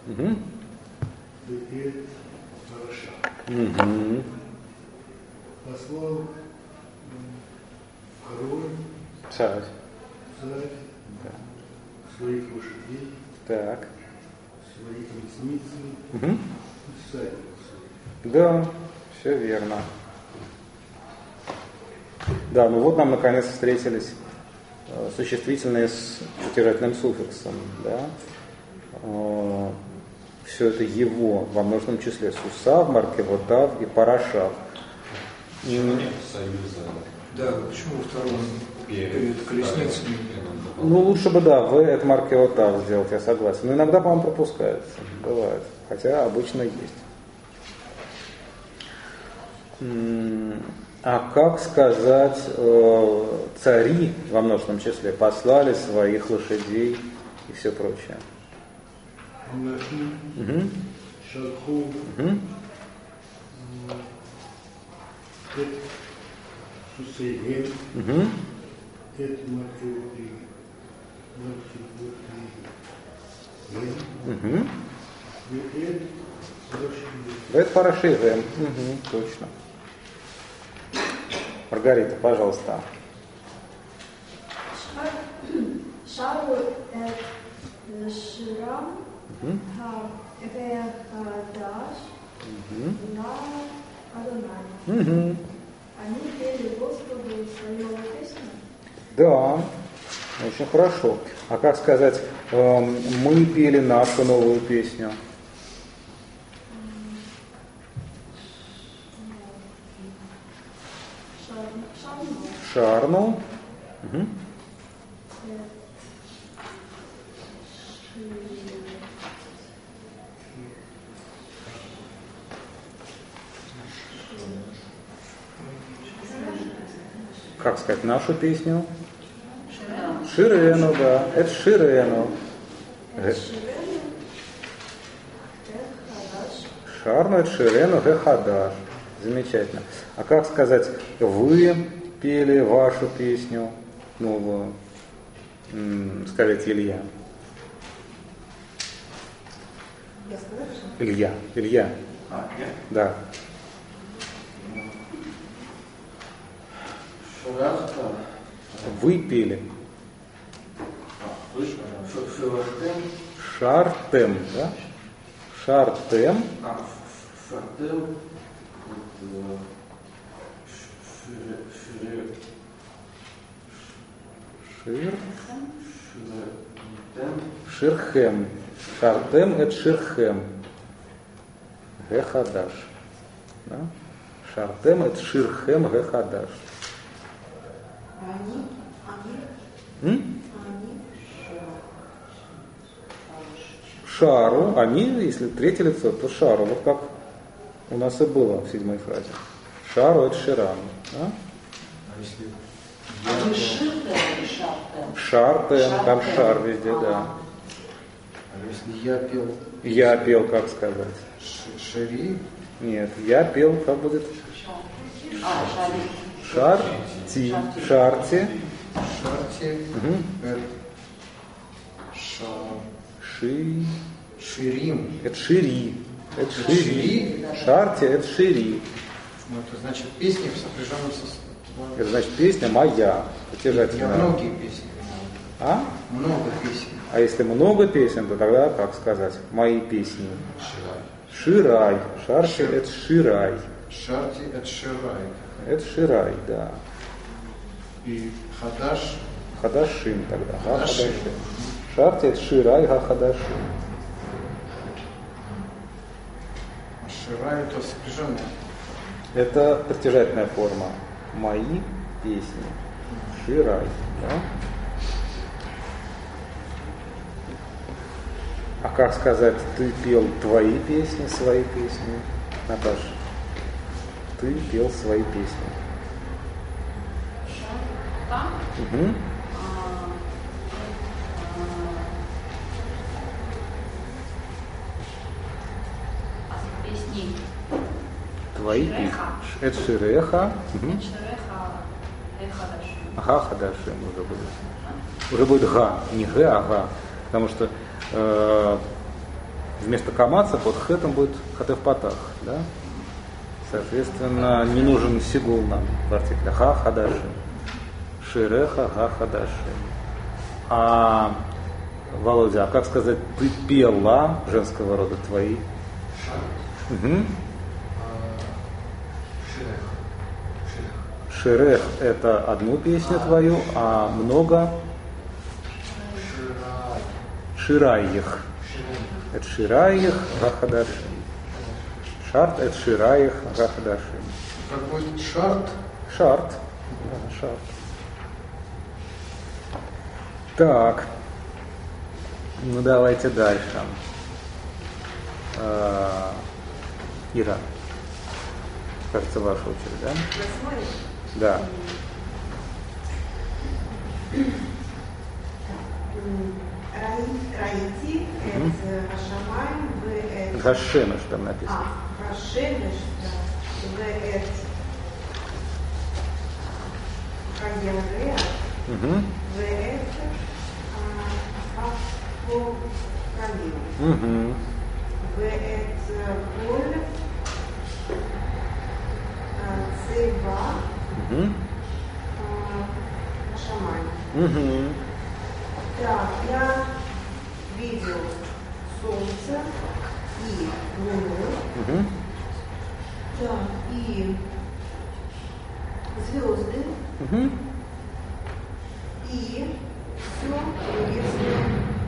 Угу. Бекет Параша. Угу. Послал король, Царь. царь, Да. своих лошадей, Так. своих колесницы Угу. и всадников своих. Да, все верно. Да, ну вот нам наконец встретились существительные с притяжательным суффиксом. Да? Все это его во множественном числе. Сусав, Маркевотав и Парашав. И... Нет союза. Да, почему второго перед колесницами? Ну, лучше бы, да, в это Маркевотав сделать, я согласен. Но иногда, по-моему, пропускается. Бывает. Хотя обычно есть. А как сказать, цари во множественном числе послали своих лошадей и все прочее? Угу. Шалху, Угу. Эт Сусейген, Угу. Эт Макеутри, Угу. Эт Параши. Это Парашивем. Угу. Точно. Маргарита, пожалуйста. Шару Ширам Хадаш на Адонай. Угу. Они пели Господу свою песню. Да, очень хорошо. А как сказать, мы пели нашу новую песню? Шарну. Угу. Как сказать нашу песню? Ширену, да. Это Ширену. Шарну, это Ширену, Хадаш. Замечательно. А как сказать, вы пели вашу песню новую? Скажите, Илья. Илья. Я? Да. Шурахта. Вы пели. Шурахтем. Шартем, да? Шартем. Шартем. Ширхем. Шартем это Ширхем. Гехадаш. Да? Шартем это Ширхем Гехадаш. Шару, они, если третье лицо, то шару, вот как у нас и было в седьмой фразе. Шару это Ширан. Да? А вы ширтем или шартем? Шартем, там шар везде, да. А если я пел? Я пел, как сказать? Шари? Нет, я пел, как будет? Шарти. Шарти. Шарти. Угу. Ширим. Это Шири. Это Шири. Шарти это Шири. Ну, это значит песни в сопряженном со... Это значит песня моя. Я многие песни. А? Много песен. А если много песен, то тогда как сказать? Мои песни. Ширай. Шарти это Ширай. Шарти это Ширай. Это Ширай, да. И Хадаш. Хадашим тогда. Хадашим. Шарти это Ширай, Хадашим. Ширай это сопряженное. Это притяжательная форма. Мои песни. Ширай. Да? А как сказать, ты пел твои песни, свои песни? Наташа, ты пел свои песни. Угу. Песни. Твои песни. Это Ширеха. Угу. Ага, Хадашим уже будет. Уже будет Га. Не Г, а Га. Потому что Вместо камаца под хэтом будет хатев патах, да? Соответственно, не нужен сигул нам в артикле ха хадаши. Ширеха ха хадаши. А, Володя, а как сказать ты пела женского рода твои? Угу. Ширех это одну песню твою, а много шираих. Это шираих гахадаши. Шарт это шираих гахадаши. Как будет шарт? Шарт. Да, шарт. Так. Ну давайте дальше. Ира. Кажется, ваша очередь, да? Да. Раити, это Ашамай, Гашемеш там написано. Гашемеш, это Хагерея, это Хавкалим, это Поль, Цева, Ашамай. Так, я видел солнце и луну, так, и звезды, и все небесное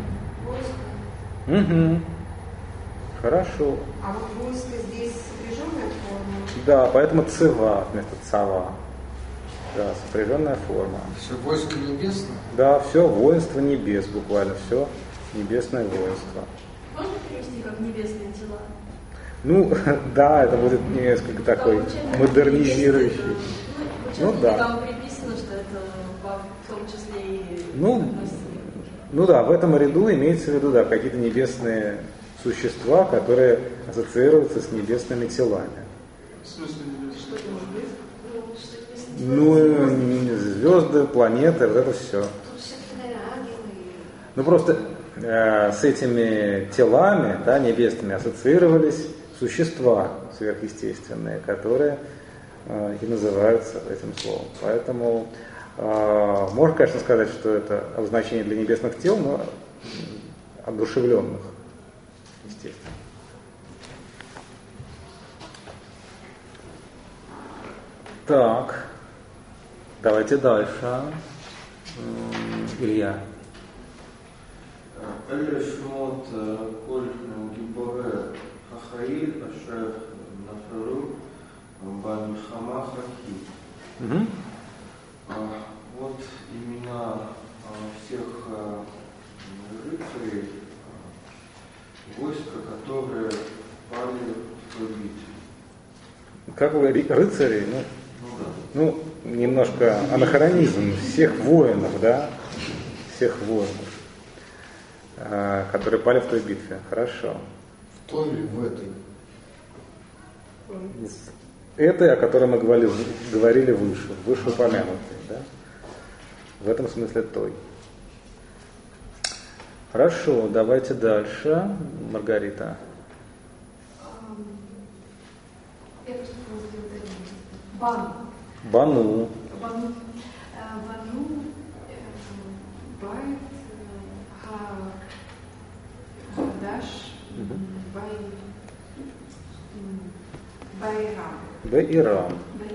войско. Хорошо. А вот войско здесь сопряженная форма? Да, поэтому цева вместо цава. Да, сопряженная форма. Все войско небесное? Да, все воинство небес, буквально, все небесное воинство. Можно перевести как небесные тела? Ну, да, это будет несколько такой модернизирующий. Ну да. Там приписано, что это в том числе и... Ну да, в этом ряду имеется в виду, да, какие-то небесные существа, которые ассоциируются с небесными телами. В смысле небесные? Что это может быть? Ну, звезды, планеты, вот это все. Ну просто с этими телами, да, небесными ассоциировались существа сверхъестественные, которые и называются этим словом. Поэтому можно, конечно, сказать, что это обозначение для небесных тел, но одушевленных, естественно. Так, давайте дальше. Илья. אלה שמות כל גיבורי החיים אשר נפלו במלחמה חכי. Вот имена всех рыцарей войска, которые пали в той битве. Как вы, рыцари? Ну, немножко анахронизм всех воинов, да? Всех воинов, которые пали в той битве. Хорошо. В той или в этой? Этой, о которой мы говорили выше упомянутой, да? В этом смысле той. Хорошо, давайте дальше. Маргарита. Я просто хотела сделать Бану. Бану. Бану, Байт, Хадаш, Байрам.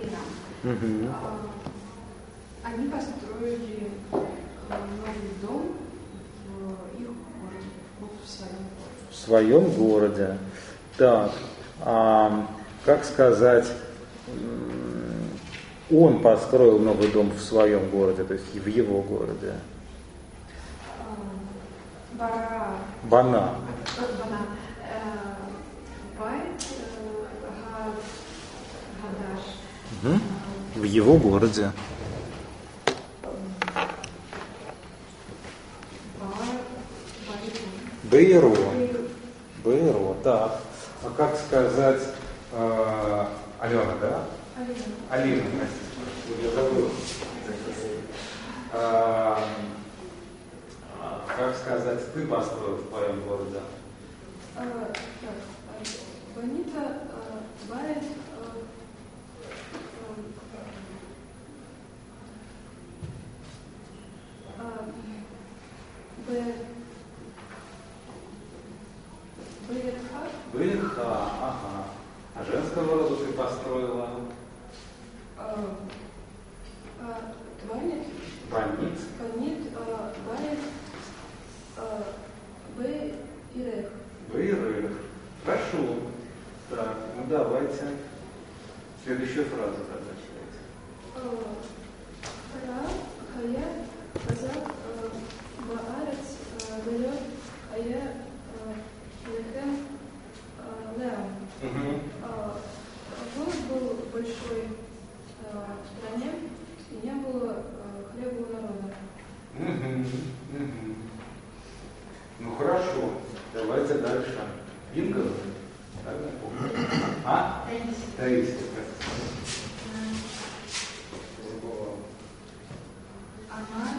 Они построили новый дом в их городе, в своем городе. Так, как сказать, он построил новый дом в своем городе, то есть в его городе. Бана. В его городе. Бейро. Бейро, так. А как сказать Алена, да? Алина, простите. Я забыл. Как сказать, ты построил в твоем городе? Бонита бает БХ, ага. А женского рода ты построила? Банит. Банит. Банит, банит, Б и Р. Б и Р. Хорошо. Так, ну давайте. Следующую фразу тогда читайте. Ра, Хая, Казак, Баарец, Галер, Хая, Лехем, Леам. Голод был большой в стране, и не было хлеба у народа. Ну хорошо, давайте дальше. Инга? А? Таисия. Амар,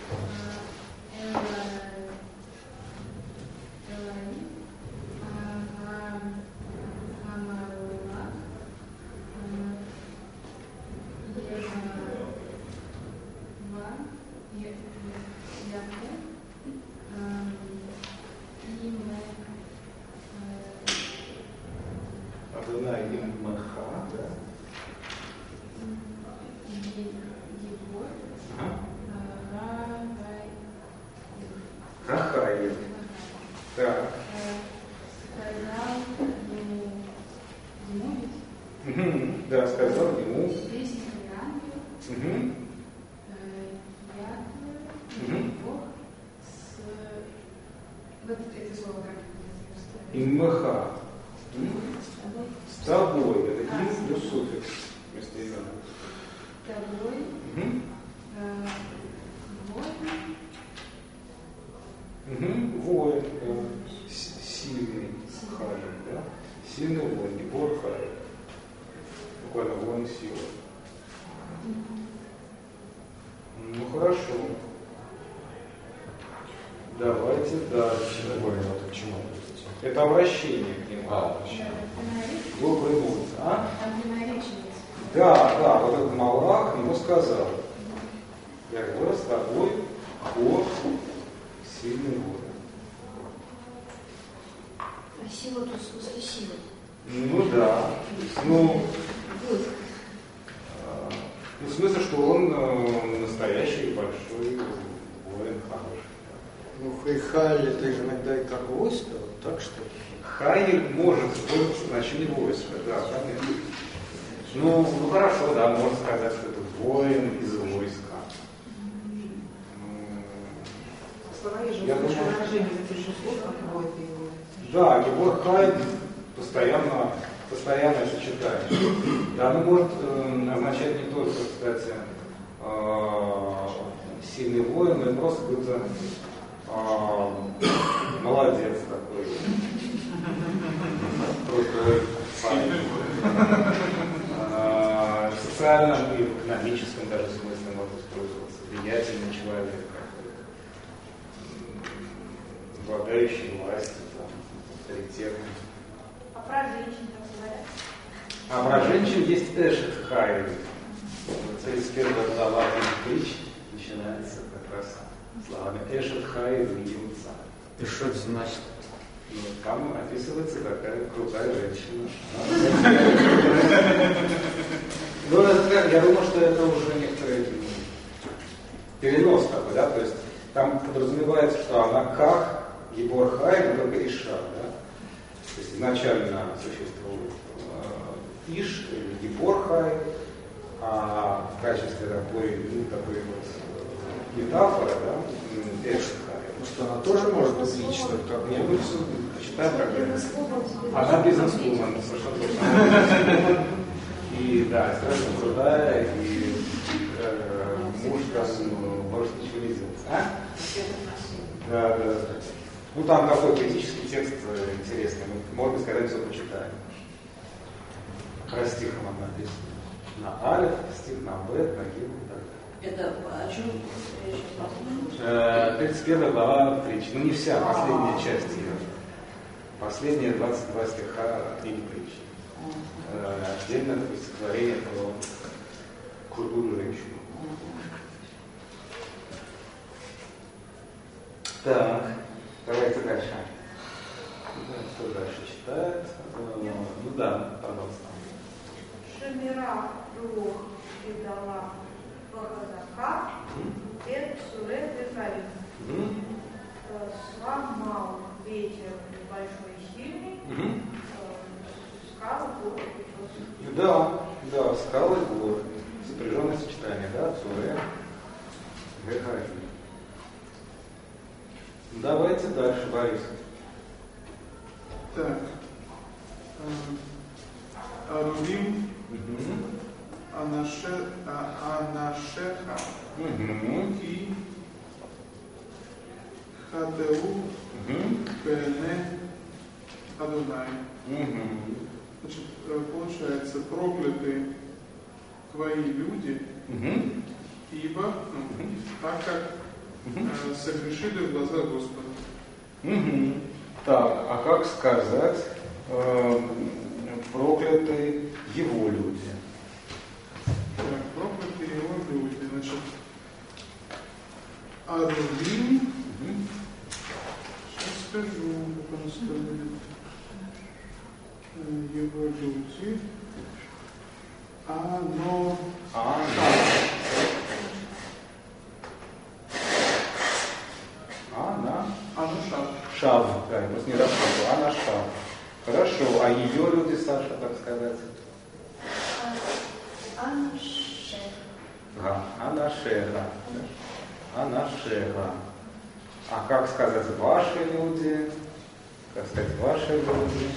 Адонай им Маха, да? Рахаев. Так. Да, сказал ему. Вот это слово как? Иммаха. С тобой. Это им плюс суффикс вместо имени. Тобой. Воин. Сильный хаим, да? Сильный воин, Гибор хаим. Буквально воин силы. Ну хорошо. Давайте дальше. Это к чему? Это обращение к нему. Добрый ночь. А? Да, вот этот Малах ему сказал. Я говорю с тобой, Бог, сильный воин. А сила тут в смысле сила? Ну да. Ну, в смысле, что он настоящий большой воин, хороший. Ну, Хайхаль это же иногда и как войско, так что. Хайль может использоваться в значении войска, да, конечно. Ну хорошо, да, можно сказать, что это воин из войска. Слова есть же Я думаю, выражение запишу слов, как воин и воин. да, Гибор Хайль постоянно сочетание. Да, оно может означать не только, кстати, сильный воин, но и просто какой-то молодец такой. Крутой парень. В социальном и в экономическом даже смысле может использоваться. Влиятельный человек, обладающий властью, авторитетом. А про женщин как говорят? А про женщин есть Эшет Хайр. 31 глава притч начинается как раз словами Эшет Хайр видимца. И что это значит? Ну, там описывается такая крутая женщина. Ну, я думаю, что это уже некоторый перенос такой, да, то есть там подразумевается, что она как Гибор Хайр, но только Иша, да. То есть изначально существует Иш или Гибор Хайр, а в качестве такой вот метафоры, да, Эшет Хайр. Ну что, она тоже может быть лично, как нет, мы читаем как она бизнес-вумен, совершенно точно. И да, страшно крутая, и муж там может ничего не сделать. А? Да. Ну там такой поэтический текст интересный. Можно сказать, все почитаем. Про стихом он написан. На Алиф, стих на Бет, на Гимн и так далее. Это о чем я сейчас послушала? 31 глава притчи. Ну не вся, последняя часть ее. Последние 22 стиха книги притчи. Отдельно стихотворение про крутую женщину. Так, давайте дальше. Кто дальше читает? Ну да, пожалуйста. Шемира рух идала Бахазака, Бет Сурет Бехарин. Сломал ветер небольшой и сильный, скалы, горы. Да, скалы, горы. Сопряженное сочетание, да, Сурет Бехарин. Давайте дальше, Борис. Так. Арувим, Анашеха и Хадеу Пене Адонай. Значит, получается, прокляты твои люди, ибо так как согрешили в глаза Господа. Так, а как сказать прокляты его люди? Так, прокляты его люди. Значит, Арувим, сейчас скажу, как он стоит. Его люди. Шав, да, я просто не расслышал. Она Шав. Хорошо, а ее люди, Саша, так сказать? Анашеха. Анашеха. А как сказать ваши люди? Как сказать ваши люди?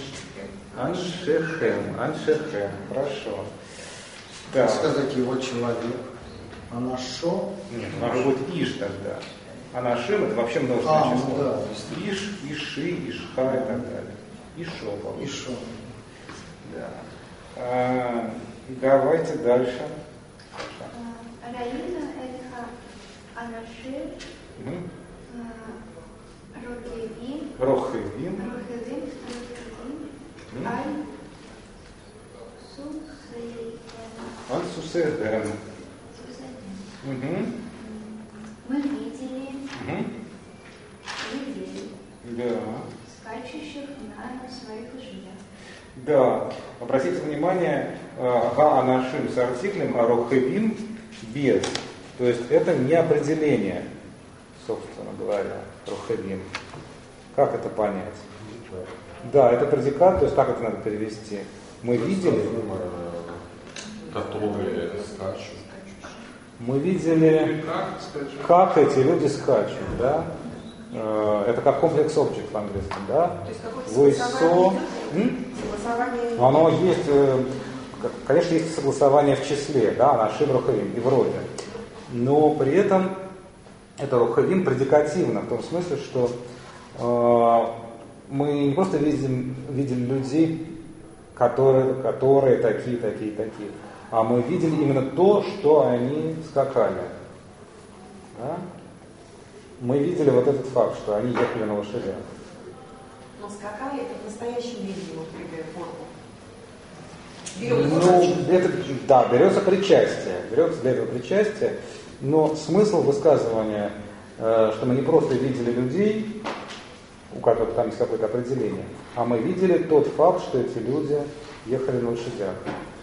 Аншехем. Хорошо. Как сказать его человек? Анашо? Нет, она же будет Иш тогда. Анашим — это вообще множественное число. Да. Иш, Иши, Ишха и так далее. Ишо, по-моему. Ишо. Да. Давайте дальше. Раина — это Анашир, Рохевим, Ансусехем. Мы видели людей, скачущих на своих лошадях. Да, обратите внимание, Га-Анашим с артиклем, а Рохевим без. То есть это не определение, собственно говоря, Рохевим. Как это понять? Да, это предикат, то есть как это надо перевести? Мы видели, которые скачут. Мы видели, как эти люди скачут, да? Это как комплекс object в английском, да? Вы оно есть, конечно, есть согласование в числе, да, Анашим, Рохевим и вроде. Но при этом это Рохевим предикативно, в том смысле, что мы не просто видели людей, которые такие, а мы видели именно то, что они скакали. Да? Мы видели вот этот факт, что они ехали на лошадях. Но скакали это в настоящем виде его прямая форма. Берется для этого причастие, но смысл высказывания, что мы не просто видели людей, у которых там есть какое-то определение, а мы видели тот факт, что эти люди ехали на лошадях.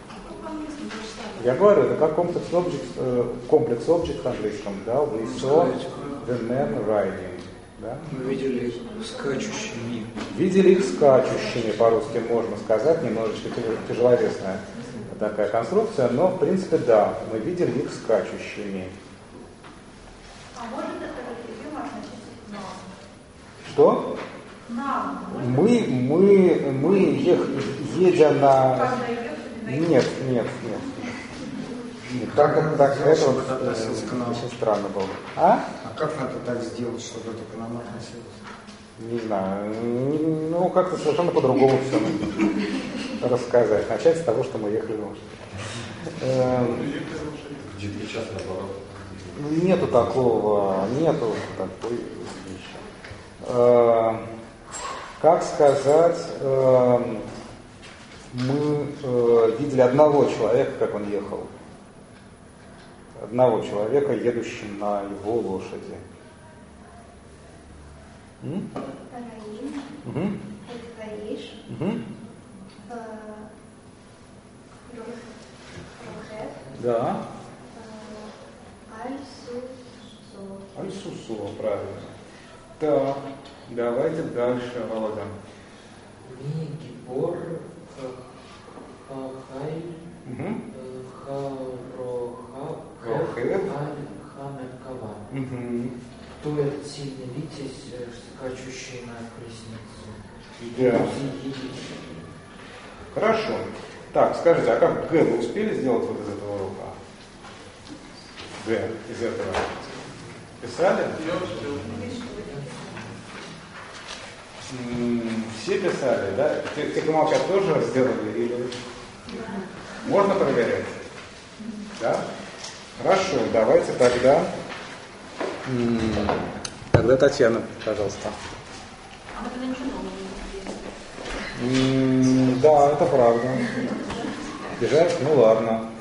Я говорю, это как комплекс object в английском, да, we saw the men riding. Да? Мы видели их скачущими. Видели их скачущими, по-русски можно сказать, немножечко тяжеловесная такая конструкция, но в принципе да, мы видели их скачущими. А может это Рохевим относиться к нам? Что? Нам. Мы едя на... Нет. Так это относилось к нам. Очень странно было. А как надо так сделать, чтобы это к нам относилось? Не знаю. Как-то совершенно по-другому все рассказать. Начать с того, что мы ехали на лошади. Где-то сейчас наоборот. Нету такой вещи. как сказать, мы видели одного человека, как он ехал. Одного человека, едущего на его лошади. Раим, Эдкаиш, Рохет, Да. Аль-Сусо. Аль-Сусо, правильно. Так, давайте дальше, Володя. Гибор, Хахай, Харохет, Хамеркава. Кто этот сильный витязь, скачущий на колесницу? Да. Хорошо. Так, скажите, а как Г вы успели сделать вот из этого урока? Г из этого. Писали? Все писали, да? Те, кто молчат, тоже сделали? Или... Можно проверять? Да? Хорошо, давайте тогда... Тогда Татьяна, пожалуйста. А вы тогда ничего нового не написали? Да, это правда. Бежать? Ну ладно.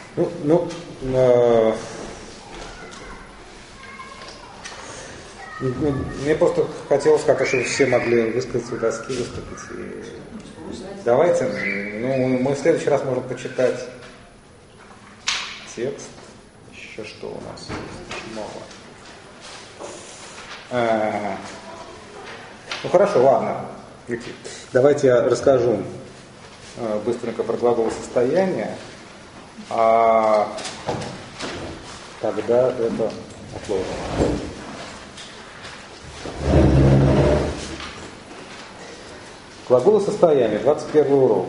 Мне просто хотелось как-то, чтобы все могли высказать свои тоски, выступить. И... Давайте, мы в следующий раз можем почитать текст. Еще что у нас есть? Много. Ну хорошо, ладно. Давайте я расскажу быстренько про глагол состояния, а тогда это отложим. Глаголы состояния, 21 урок.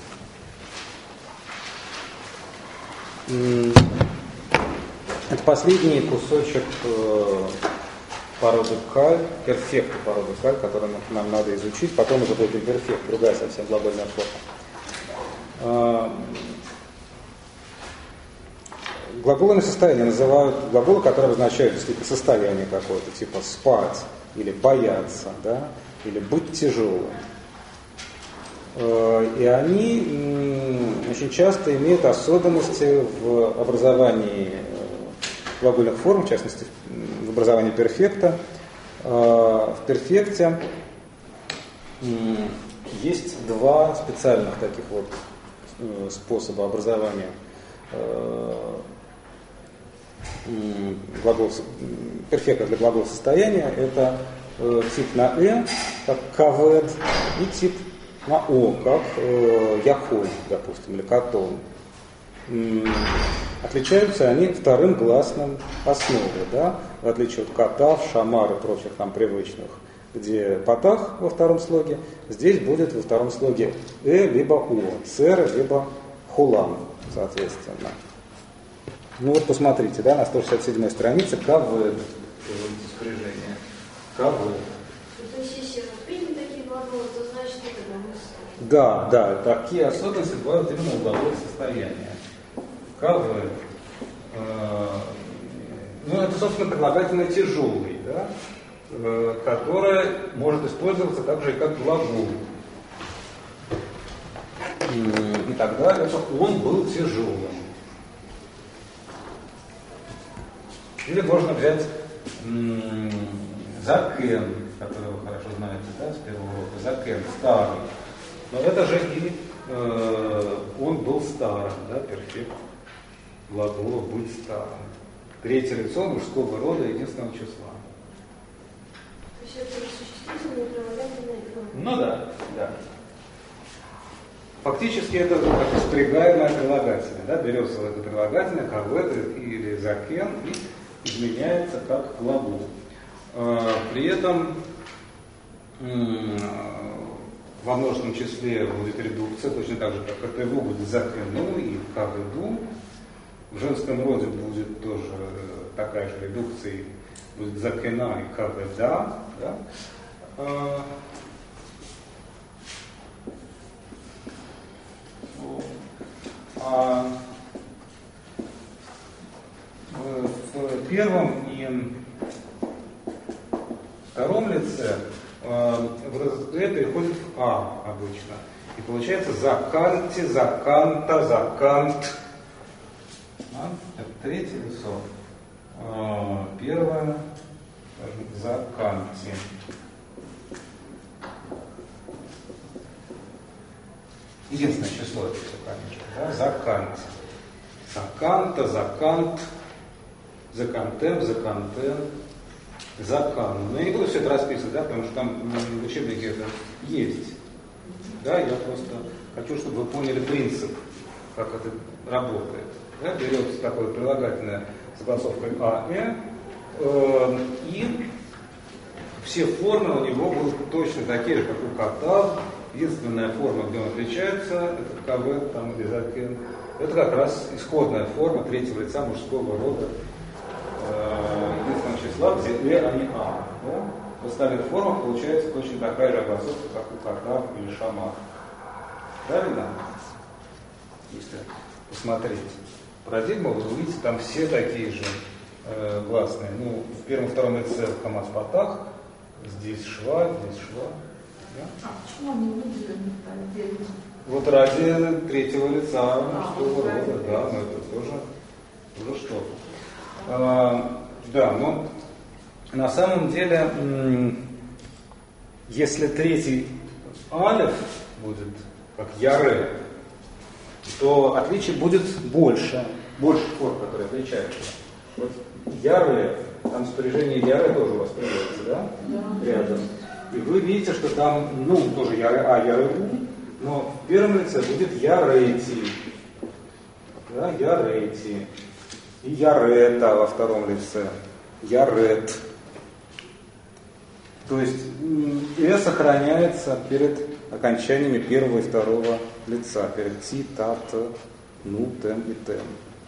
Это последний кусочек породы каль, перфекта породы каль, который нам надо изучить. Потом уже будет имперфект, другая совсем глагольная форма. Глаголами состояния называют глаголы, которые обозначают действительно состояние какое-то, типа спать, или бояться, да, или быть тяжелым. И они очень часто имеют особенности в образовании глагольных форм, в частности, в образовании перфекта. В перфекте есть два специальных таких вот способа образования перфекта для глагола состояния. Это тип на «э», как «кавед», и тип на «о», как «яхоль», допустим, или «катон». Отличаются они вторым гласным основой, да? В отличие от катав, шамар и прочих там привычных, где патах во втором слоге, здесь будет во втором слоге либо о, цер, либо хулам, соответственно. Ну вот посмотрите, да, на 167 странице кавед, спряжение. Кавед. То есть если мы видим такие глаголы, то значит это глагол. Да, такие особенности бывают именно у глагола состояния. Кавед. Ну, это, собственно, прилагательное тяжелый, да, которое может использоваться также и как глагол. И тогда это он был тяжелым. Или можно взять закен, который вы хорошо знаете, да, с первого урока. Закен, старый. Но это же и он был старым, да, перфект глагола быть старым. Третье лицо мужского рода единственного числа. То есть это существительное и прилагательное. Ну да. Фактически это спрягаемое прилагательное, да, берется это прилагательное, кавед или закен, и изменяется как глагол. При этом во множественном числе будет редукция, точно так же, как КТВ будет закену и каведу. В женском роде будет тоже такая же редукция, будет закена и каведа. Да? В первом и втором лице переходит в А обычно. И получается заканти, заканта, закант. Это третье лицо. Первое заканти. Единственное число это все, конечно, да? Заканти. Заканта, закант, закантем, закантен, закан. Но я не буду все это расписывать, да, потому что там в учебнике это есть. Да, я просто хочу, чтобы вы поняли принцип, как это работает. Да, берется такое прилагательное с согласовкой А, и все формы у него будут точно такие же, как у кота. Единственная форма, где он отличается, это КВ, там обязательно. Это как раз исходная форма третьего лица мужского рода единственного числа, где а не А. Да? В остальных формах получается точно такая же образовка, как у кота или шамана. Правильно? Если посмотреть парадигму, вы увидите, там все такие же гласные. Ну, в первом-втором лице в камаз-патах, здесь шва, здесь шва. Да? А почему они выделены отдельно? Вот ради третьего лица мужского рода, да, но это тоже что-то. Да, но на самом деле, если третий алеф будет как яре, то отличий будет больше форм, которые отличаются. Вот яре, там спряжение яре тоже у вас приводится, да? Да. Рядом. И вы видите, что там, тоже яре А, яре У, но в первом лице будет ярейти. Да, ярейти. И ярета во втором лице. Ярет. То есть сохраняется перед окончаниями первого и второго лица. Перед ти, та, т, ну, тем и тем.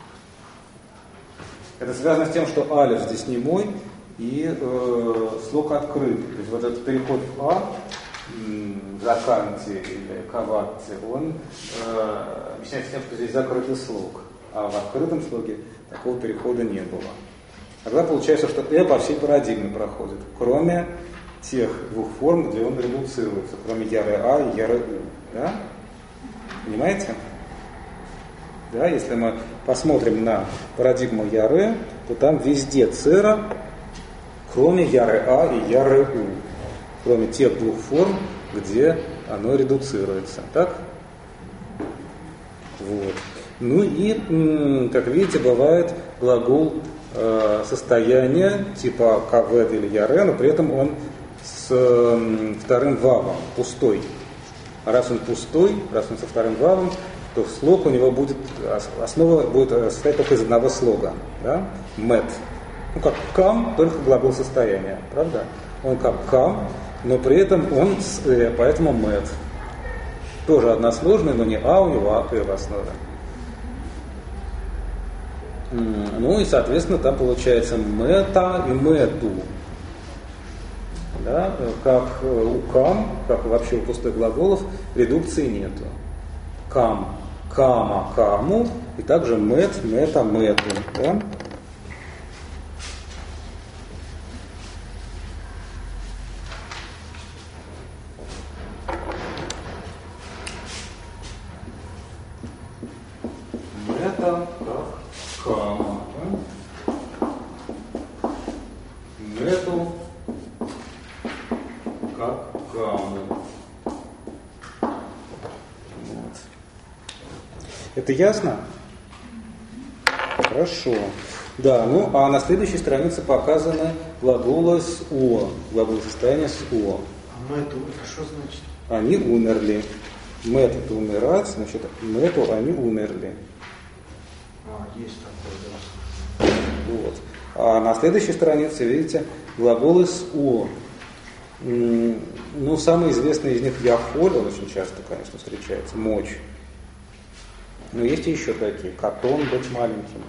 Это связано с тем, что алеф здесь немой и слог открыт. То есть вот этот переход в А, заканти или каватти, он объясняется тем, что здесь закрытый слог. А в открытом слоге такого перехода не было. Тогда получается, что по всей парадигме проходит, кроме тех двух форм, где он редуцируется, кроме яре А и яре У. Да? Понимаете? Да, если мы посмотрим на парадигму яре, то там везде цера, кроме яре А и яре У. Кроме тех двух форм, где оно редуцируется. Так? Вот. Ну и, как видите, бывает глагол состояния типа кавед или яре, но при этом он с вторым вавом, пустой. А раз он пустой, раз он со вторым вавом, то слог у него будет, основа будет состоять только из одного слога. Да? Мэт. Как кам, только глагол состояния. Правда? Он как кам, но при этом он с поэтому мэт. Тоже односложный, но не а у него, а в основе. Ну и, соответственно, там получается мета и мету. Да? Как у кам, как вообще у пустых глаголов, редукции нету. Кам, кама, каму, и также мет, мета, мету. Да? Мета как кама. Да? Мету как каму. Вот. Это ясно? Хорошо. Да, ну а на следующей странице показаны глаголы с О. Глаголы состояния с О. А мэту, это что значит? Они умерли. Мэт это умирать, значит, мэту они умерли. Есть такое, да. Вот. А на следующей странице, видите, глаголы с О. Ну, самый известный из них яхоль, он очень часто, конечно, встречается, мочь. Но есть и еще такие, катон, быть маленьким.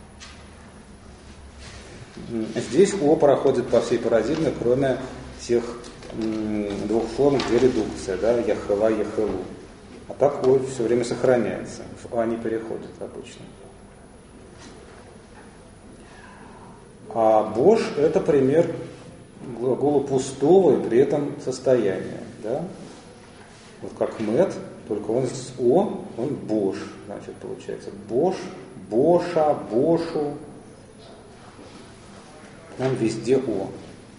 Здесь О проходит по всей парадигме, кроме тех двух форм, где редукция, да, яхела, яхелу. А так О все время сохраняется, в А не переходит обычно. А бош это пример глагола пустого и при этом состояния. да? Вот как Мэт, только он с О, он Бош, значит, получается. Бош, Боша, Бошу. Там везде О.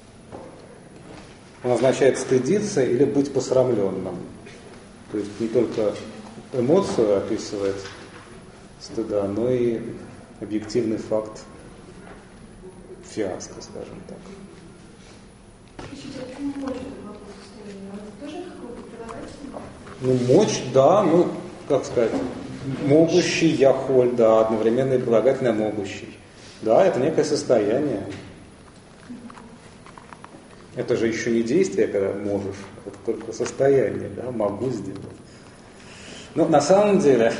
Он означает стыдиться или быть посрамленным. То есть не только эмоцию описывает стыда, но и объективный факт фиаско, скажем так. Ну, мочь, да, ну, как сказать, могущий, яхоль, да, одновременно и прилагательное могущий. Да, это некое состояние. Это же еще не действие, когда можешь, это только состояние, да, могу сделать. Но на самом деле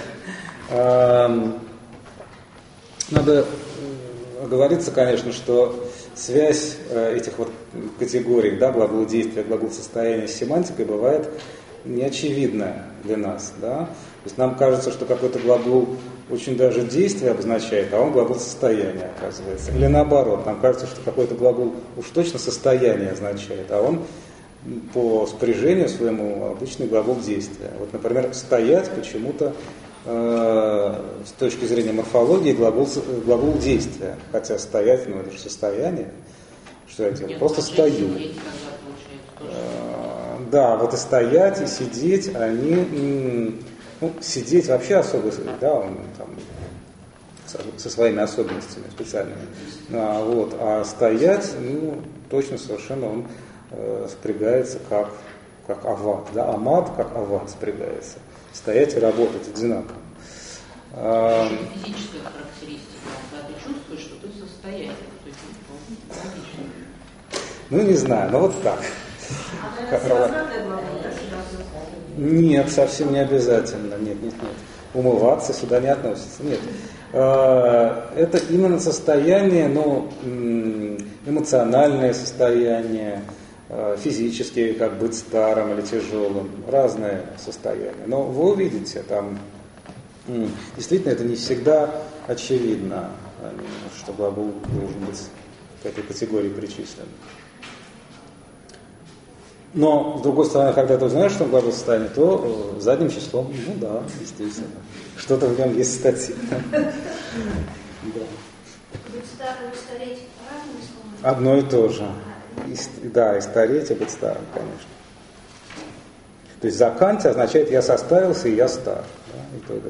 надо оговориться, конечно, что связь этих вот категорий, да, глагол действия, глагол состояния с семантикой бывает неочевидная для нас, да. То есть нам кажется, что какой-то глагол очень даже действие обозначает, а он глагол состояния, оказывается. Или наоборот, нам кажется, что какой-то глагол уж точно состояние означает, а он по спряжению своему обычный глагол действия. Вот, например, стоять почему-то с точки зрения морфологии глагол действия. Хотя стоять, ну это же состояние. Что я делаю? Просто стою. Да, вот и стоять, и сидеть, они, ну, сидеть вообще особо, да, он там со своими особенностями специальными. А стоять, ну, точно совершенно он спрягается как ават, да, амат как ават спрягается. Стоять и работать одинаково. Физическая характеристика, когда ты чувствуешь, что ты состояние, то есть логично. Ну, не знаю, но вот так. Нет, совсем не обязательно. Нет. Умываться сюда не относится. Нет. Это именно состояние, ну, эмоциональное состояние, физические, как быть старым или тяжелым, разные состояния. Но вы увидите, там действительно это не всегда очевидно, что глагол должен быть к этой категории причислен. Но, с другой стороны, когда ты узнаешь, что он глагол состояния, то задним числом, ну да, действительно, что-то в нем есть статья. Быть старым и стареть разные слова? Одно и то же. Да, и стареть, и быть старым, конечно. То есть заканти означает я состарился и я стар. Да, и то, и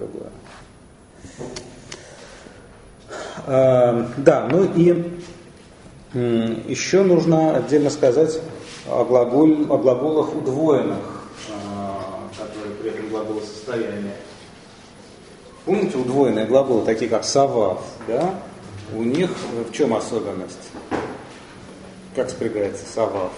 другое. Да, ну и еще нужно отдельно сказать о глаголах удвоенных, которые при этом глаголы состояния. Помните удвоенные глаголы, такие как савав, да? У них в чем особенность? Как спрягается савав?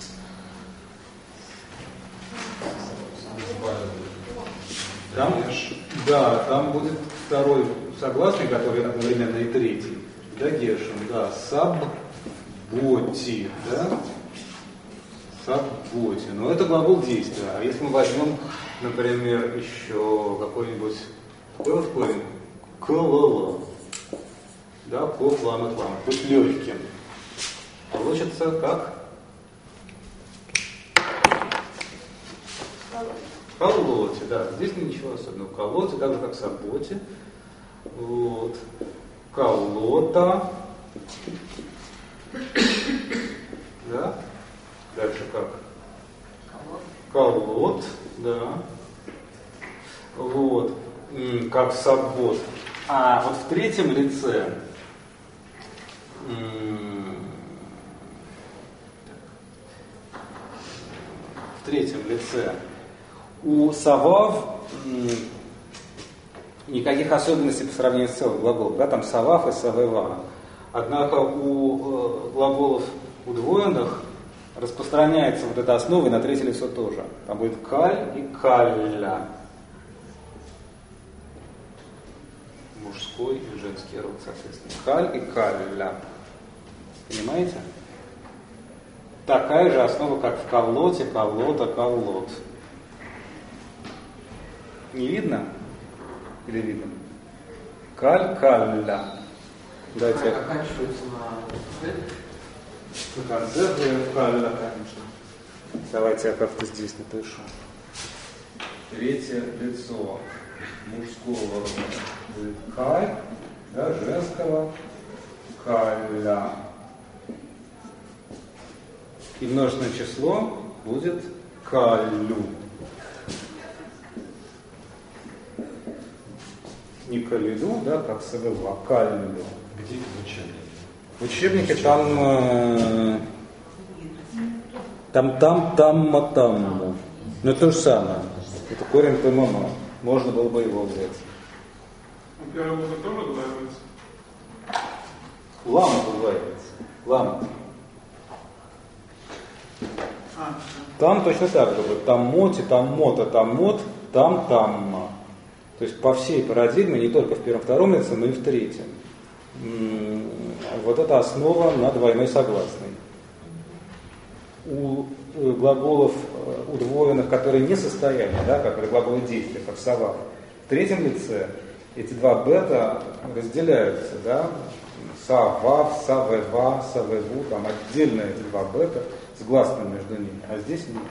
Там будет второй согласный, который одновременно и третий. Дагешем, да, сабботи, да? Сабботи. Но это глагол действия. А если мы возьмем, например, еще какой-нибудь корень, кололо, да, ков, ламет, ламет, быть легким. Получится как? Колоте, да. Здесь ничего особенного. Колоте, так же как сабботи. Вот. Колота. Да. Дальше как? Колот, да. Вот. Как саббот. А вот в третьем лице у савав никаких особенностей по сравнению с целым глаголом. Да, там савав и савева. Однако у глаголов удвоенных распространяется вот эта основа и на третье лицо тоже. Там будет каль и калля. Мужской и женский род, соответственно. Каль и калля. Понимаете? Такая же основа, как в колоте, колота, колот. Не видно? Или видно? Каль, калля. Дайте. Оканчивается на В конце в калля, конечно. Давайте я как-то здесь напишу. Третье лицо мужского рода будет каль, да, женского каля. И множественное число будет калю. Не калилю, да, как СВВ, а калю. Где в учебнике? В учебнике там. Но это то же самое. Это корень ПММ. Можно было бы его взять. Первая буква тоже удваивается? Лама удваивается. Лама. Там точно так же будет. Там моти, там мота, там мот, там тамма. То есть по всей парадигме, не только в первом, втором лице, но и в третьем. Вот это основа на двойной согласной. У глаголов удвоенных, которые не состояние, да, как глаголы действия, как сова, в третьем лице эти два бета разделяются, да, савав, савева, савеву, там отдельно эти два бета с гласным между ними, а здесь нет.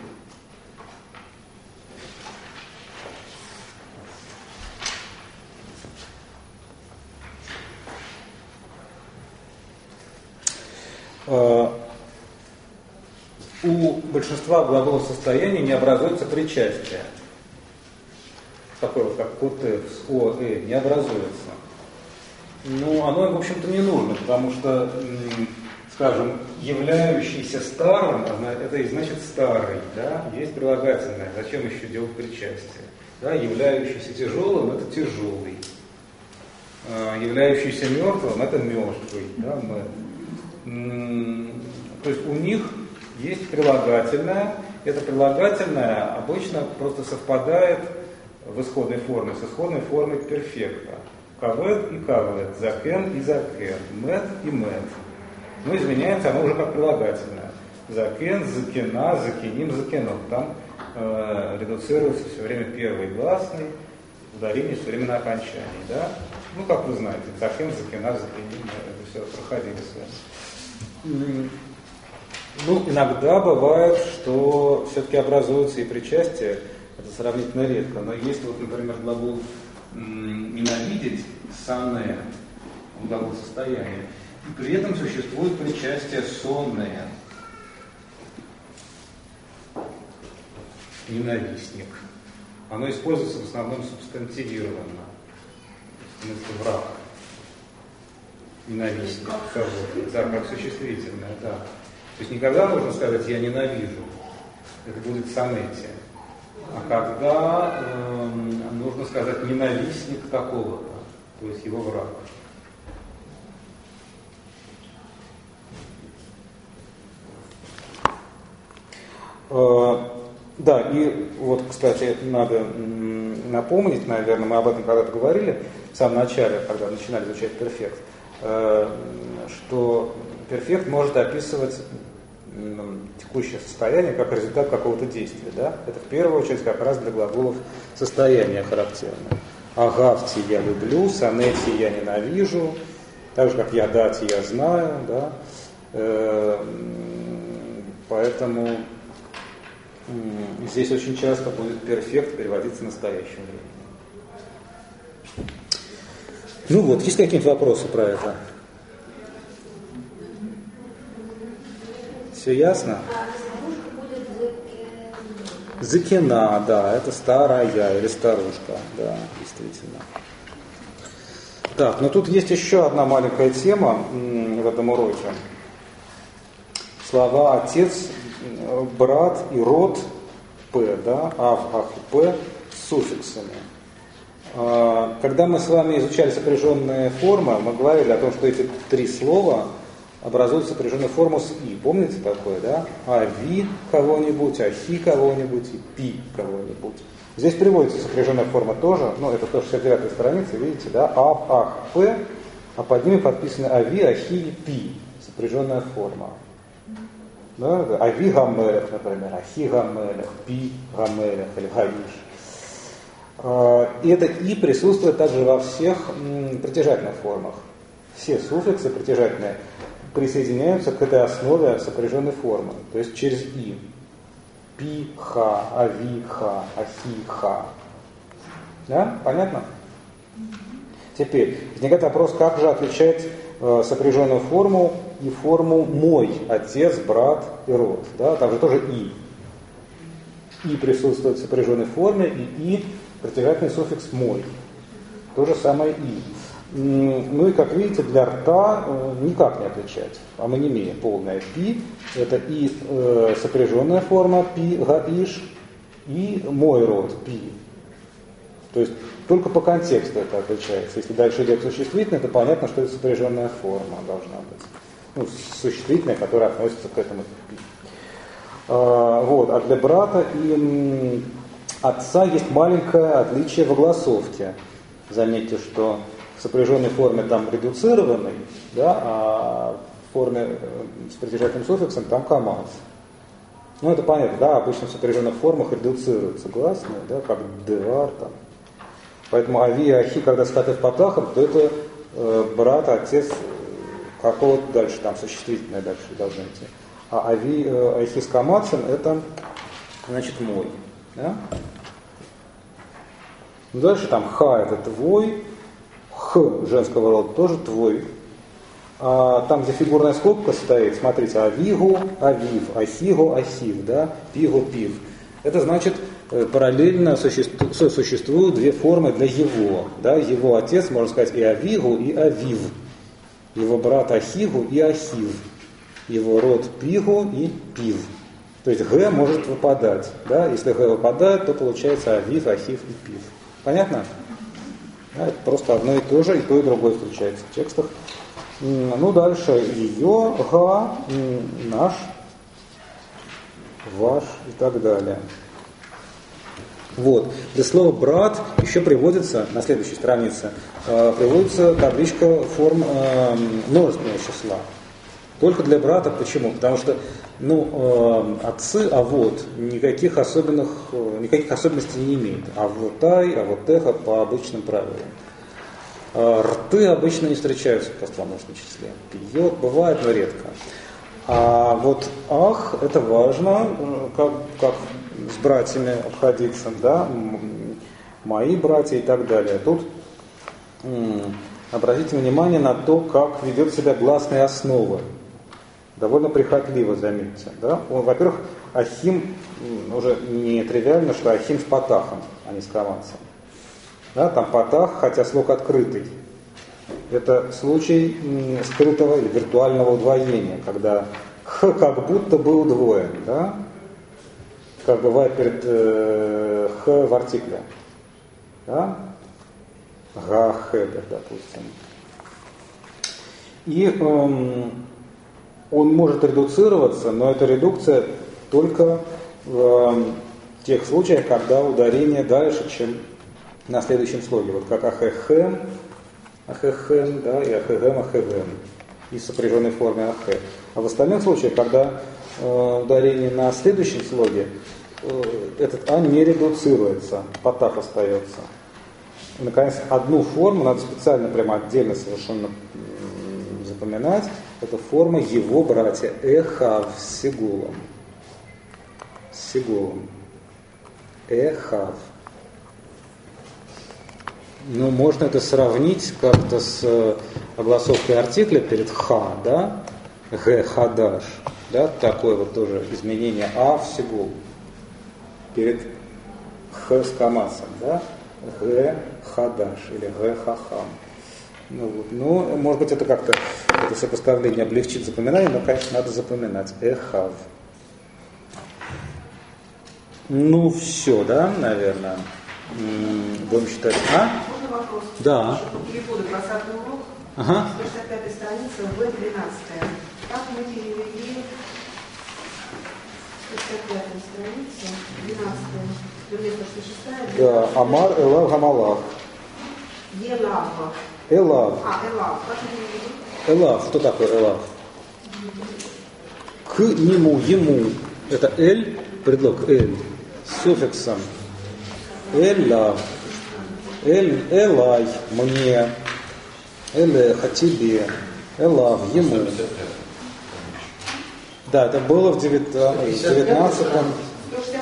У большинства глаголов состояния не образуется причастие. Такое вот, как коте, с о, не образуется. Ну, оно, в общем-то, не нужно, потому что, скажем, являющийся старым, это и значит старый, да, есть прилагательное. Зачем еще делать причастие? Да, являющийся тяжелым, это тяжелый. Являющийся мертвым, это мертвый, да, то есть у них есть прилагательное. Это прилагательное обычно просто совпадает в исходной форме с исходной формой перфекта. Кавет и кавет, закен и закен, мет и мет. Но изменяется оно уже как прилагательное. Закен, закена, закеним, закенот. Там редуцируется все время первый гласный, ударение все время на окончании. Да? Ну, как вы знаете, закен, закена, закеним, это все проходили с вами. Ну, иногда бывает, что все-таки образуются и причастия, это сравнительно редко, но есть вот, например, глагол ненавидеть, сане, глагол состояния, и при этом существует причастие сонное, ненавистник. Оно используется в основном субстантивированно, в смысле враг. Ненавистник кого-то, да, как существительное, да. То есть никогда можно сказать «я ненавижу», это будет сонетия. А когда нужно сказать «ненавистник такого-то», то есть его враг. Да, и вот, кстати, надо напомнить, наверное, мы об этом когда-то говорили в самом начале, когда начинали изучать перфект, что перфект может описывать текущее состояние как результат какого-то действия. Да? Это в первую очередь как раз для глаголов состояния характерно. Агавти я люблю, санети я ненавижу, так же как я дати я знаю. Да? Поэтому здесь очень часто будет перфект переводиться в настоящее время. Ну вот, есть какие-нибудь вопросы про это? Все ясно? Закина, да, это старая или старушка, да, действительно. Так, но тут есть еще одна маленькая тема в этом уроке. Слова отец, брат и род, п, да, ав, ах и п с суффиксами. Когда мы с вами изучали сопряженные формы, мы говорили о том, что эти три слова образуют сопряженную форму с «и». Помните такое, да? Ави кого-нибудь, ахи кого-нибудь и пи кого-нибудь. Здесь приводится сопряженная форма тоже, ну это тоже 69-я страница, видите, да? Ав, ах, п, а под ними подписаны ави, ахи и пи. Сопряженная форма. Да? Ави гамелех, например, ахи гамелех, пи гамелех или гаиш. И это «и» присутствует также во всех притяжательных формах. Все суффиксы притяжательные присоединяются к этой основе сопряженной формы, то есть через «и». пи-ха, ави-ха, ахи-ха. Да? Понятно? Теперь возникает вопрос, как же отличать сопряженную форму и форму мой, отец, брат и род. Да? Там же тоже и. И присутствует в сопряженной форме, и притягательный суффикс мой. То же самое и. Ну и, как видите, для рта никак не отличать. Амонимия полная пи, это и сопряженная форма пи, гаиш, и мой род пи. То есть только по контексту это отличается. Если дальше идет существительное, то понятно, что это сопряженная форма должна быть. Ну, существительное, которое относится к этому пи. Вот. А для брата и отца есть маленькое отличие в огласовке. Заметьте, что в сопряженной форме там редуцированный, да, а в форме с притяжательным суффиксом там камаз. Ну это понятно, да, обычно в сопряженных формах редуцируются гласные, да, как девар там. Поэтому ави и ахи, когда скаты в патахах, то это брат, отец какого-то дальше, там существительное дальше должно идти. А ави, ахи с камацем это значит мой. Да? Дальше там ха это твой, х женского рода тоже твой. А там, где фигурная скобка стоит, смотрите, авигу, авив, ахигу, ахив, да, пигу, пив. Это значит, параллельно существуют две формы для его. Да? Его отец, можно сказать, и авигу, и авив. Его брат ахигу и ахив. Его род пигу и пив. То есть г может выпадать. Да? Если г выпадает, то получается авив, ахив и пив. Понятно? Да, это просто одно и то же, и то, и другое встречается в текстах. Ну, дальше ее, га, наш, ваш и так далее. Вот. Для слова брат еще приводится, на следующей странице, приводится табличка форм множественного числа. Только для брата. Почему? Потому что отцы, а вот никаких особенностей не имеют. А вот тай, а вот теха по обычным правилам. Рты обычно не встречаются в простоножном числе. Пьет, бывает, но редко. А вот ах, это важно, как с братьями обходиться, да, мои братья и так далее. Тут обратите внимание на то, как ведет себя гласные основы. Довольно прихотливо, заметьте. Да? Во-первых, ахим, уже не тривиально, что ахим с патахом, а не с камацем. Да, там патах, хотя слог открытый. Это случай скрытого или виртуального удвоения, когда х как будто бы удвоен, да? Как бывает перед х в артикле. Да? Га-хедер, допустим. И он может редуцироваться, но эта редукция только в тех случаях, когда ударение дальше, чем на следующем слоге. Вот как ахэхэм, да, и ахэгэм, и в сопряженной форме ахэ. А в остальных случаях, когда ударение на следующем слоге, этот а не редуцируется, патах остается. И, наконец, одну форму надо специально прямо отдельно совершенно запоминать. Это форма его братья эхав с сигулом. С сигулом. Эхав. Ну, можно это сравнить как-то с огласовкой артикля перед ха, да? Г хадаш. Да? Такое вот тоже изменение а в сигул. Перед х с камасом, да? Г хадаш или г хахам. Ну, вот. Ну, может быть, это как-то это сопоставление облегчит запоминание, но, конечно, надо запоминать. Эхав. Ну, все, да, наверное. Будем считать. А? Можно вопрос? Да. Переводы 20-й урок. Ага. 165-я страница, В12. Как мы перевели 165-я страница, 12-я, вернее, 166-я. Да, Амар Элав Гамалах. Елава. Элав. Элав. Как мы перевели? Элав. Что такое Элав? К нему, ему. Это эль, предлог эль, с суффиксом. Элав. Эль, элай, мне. Элеха, тебе. Элав, ему. Да, это было в 19-м.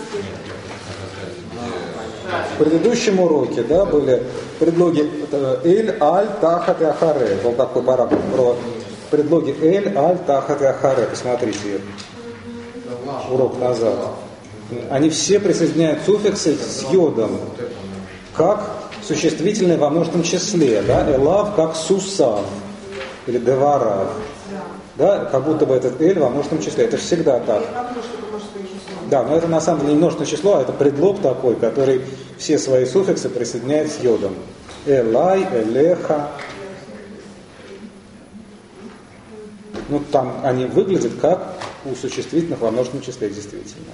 В предыдущем уроке, да, были предлоги эль, аль, тахат и ахаре. Был такой параграф про предлоги эль, аль, тахат и ахаре. Посмотрите урок назад. Они все присоединяют суффиксы с йодом, как существительное во множественном числе, да, элав как сусав или деварав, да, как будто бы этот эль во множественном числе. Это всегда так. Да, но это на самом деле не множественное число, а это предлог такой, который все свои суффиксы присоединяет с йодом. Элай, элеха. Ну, там они выглядят как у существительных во множественном числе, действительно.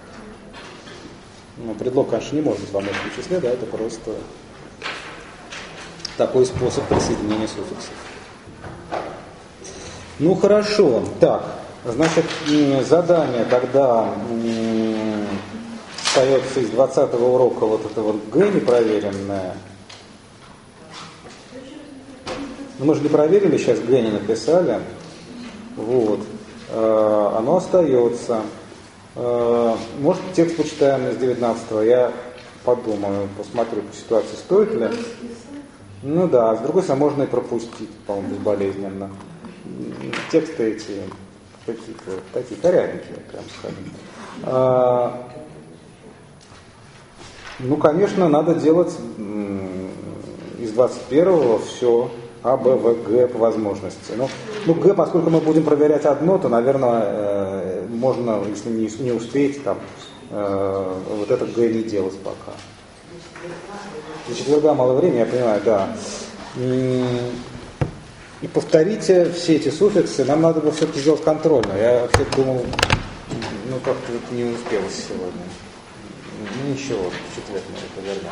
Ну, предлог, конечно, не может быть во множественном числе, да, это просто такой способ присоединения суффиксов. Ну, хорошо. Так, значит, задание, когда остается из 20-го урока вот это вот Г непроверенное. Ну, мы же не проверили, сейчас Г не написали. Вот. Оно остается. Может, текст почитаем из 19-го. Я подумаю, посмотрю по ситуации, стоит ли. Ну да, с другой стороны, можно и пропустить, по-моему, безболезненно. Тексты эти какие-то такие корявенькие, прям скажем. Ну, конечно, надо делать из 21-го все А, Б, В, Г по возможности. Ну, Г, поскольку мы будем проверять одно, то, наверное, можно, если не успеть, там, вот это Г не делать пока. До четверга мало времени, я понимаю, да. И повторите все эти суффиксы. Нам надо было все-таки сделать контрольно. Я вообще думал, ну как-то это не успелось сегодня. Ну ничего, в четверг мы это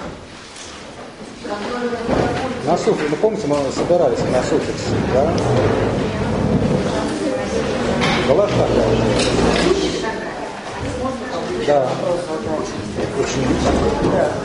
вернем. На суффиксы, ну помните, мы собирались на суффиксы, да? Была такая? Да. Очень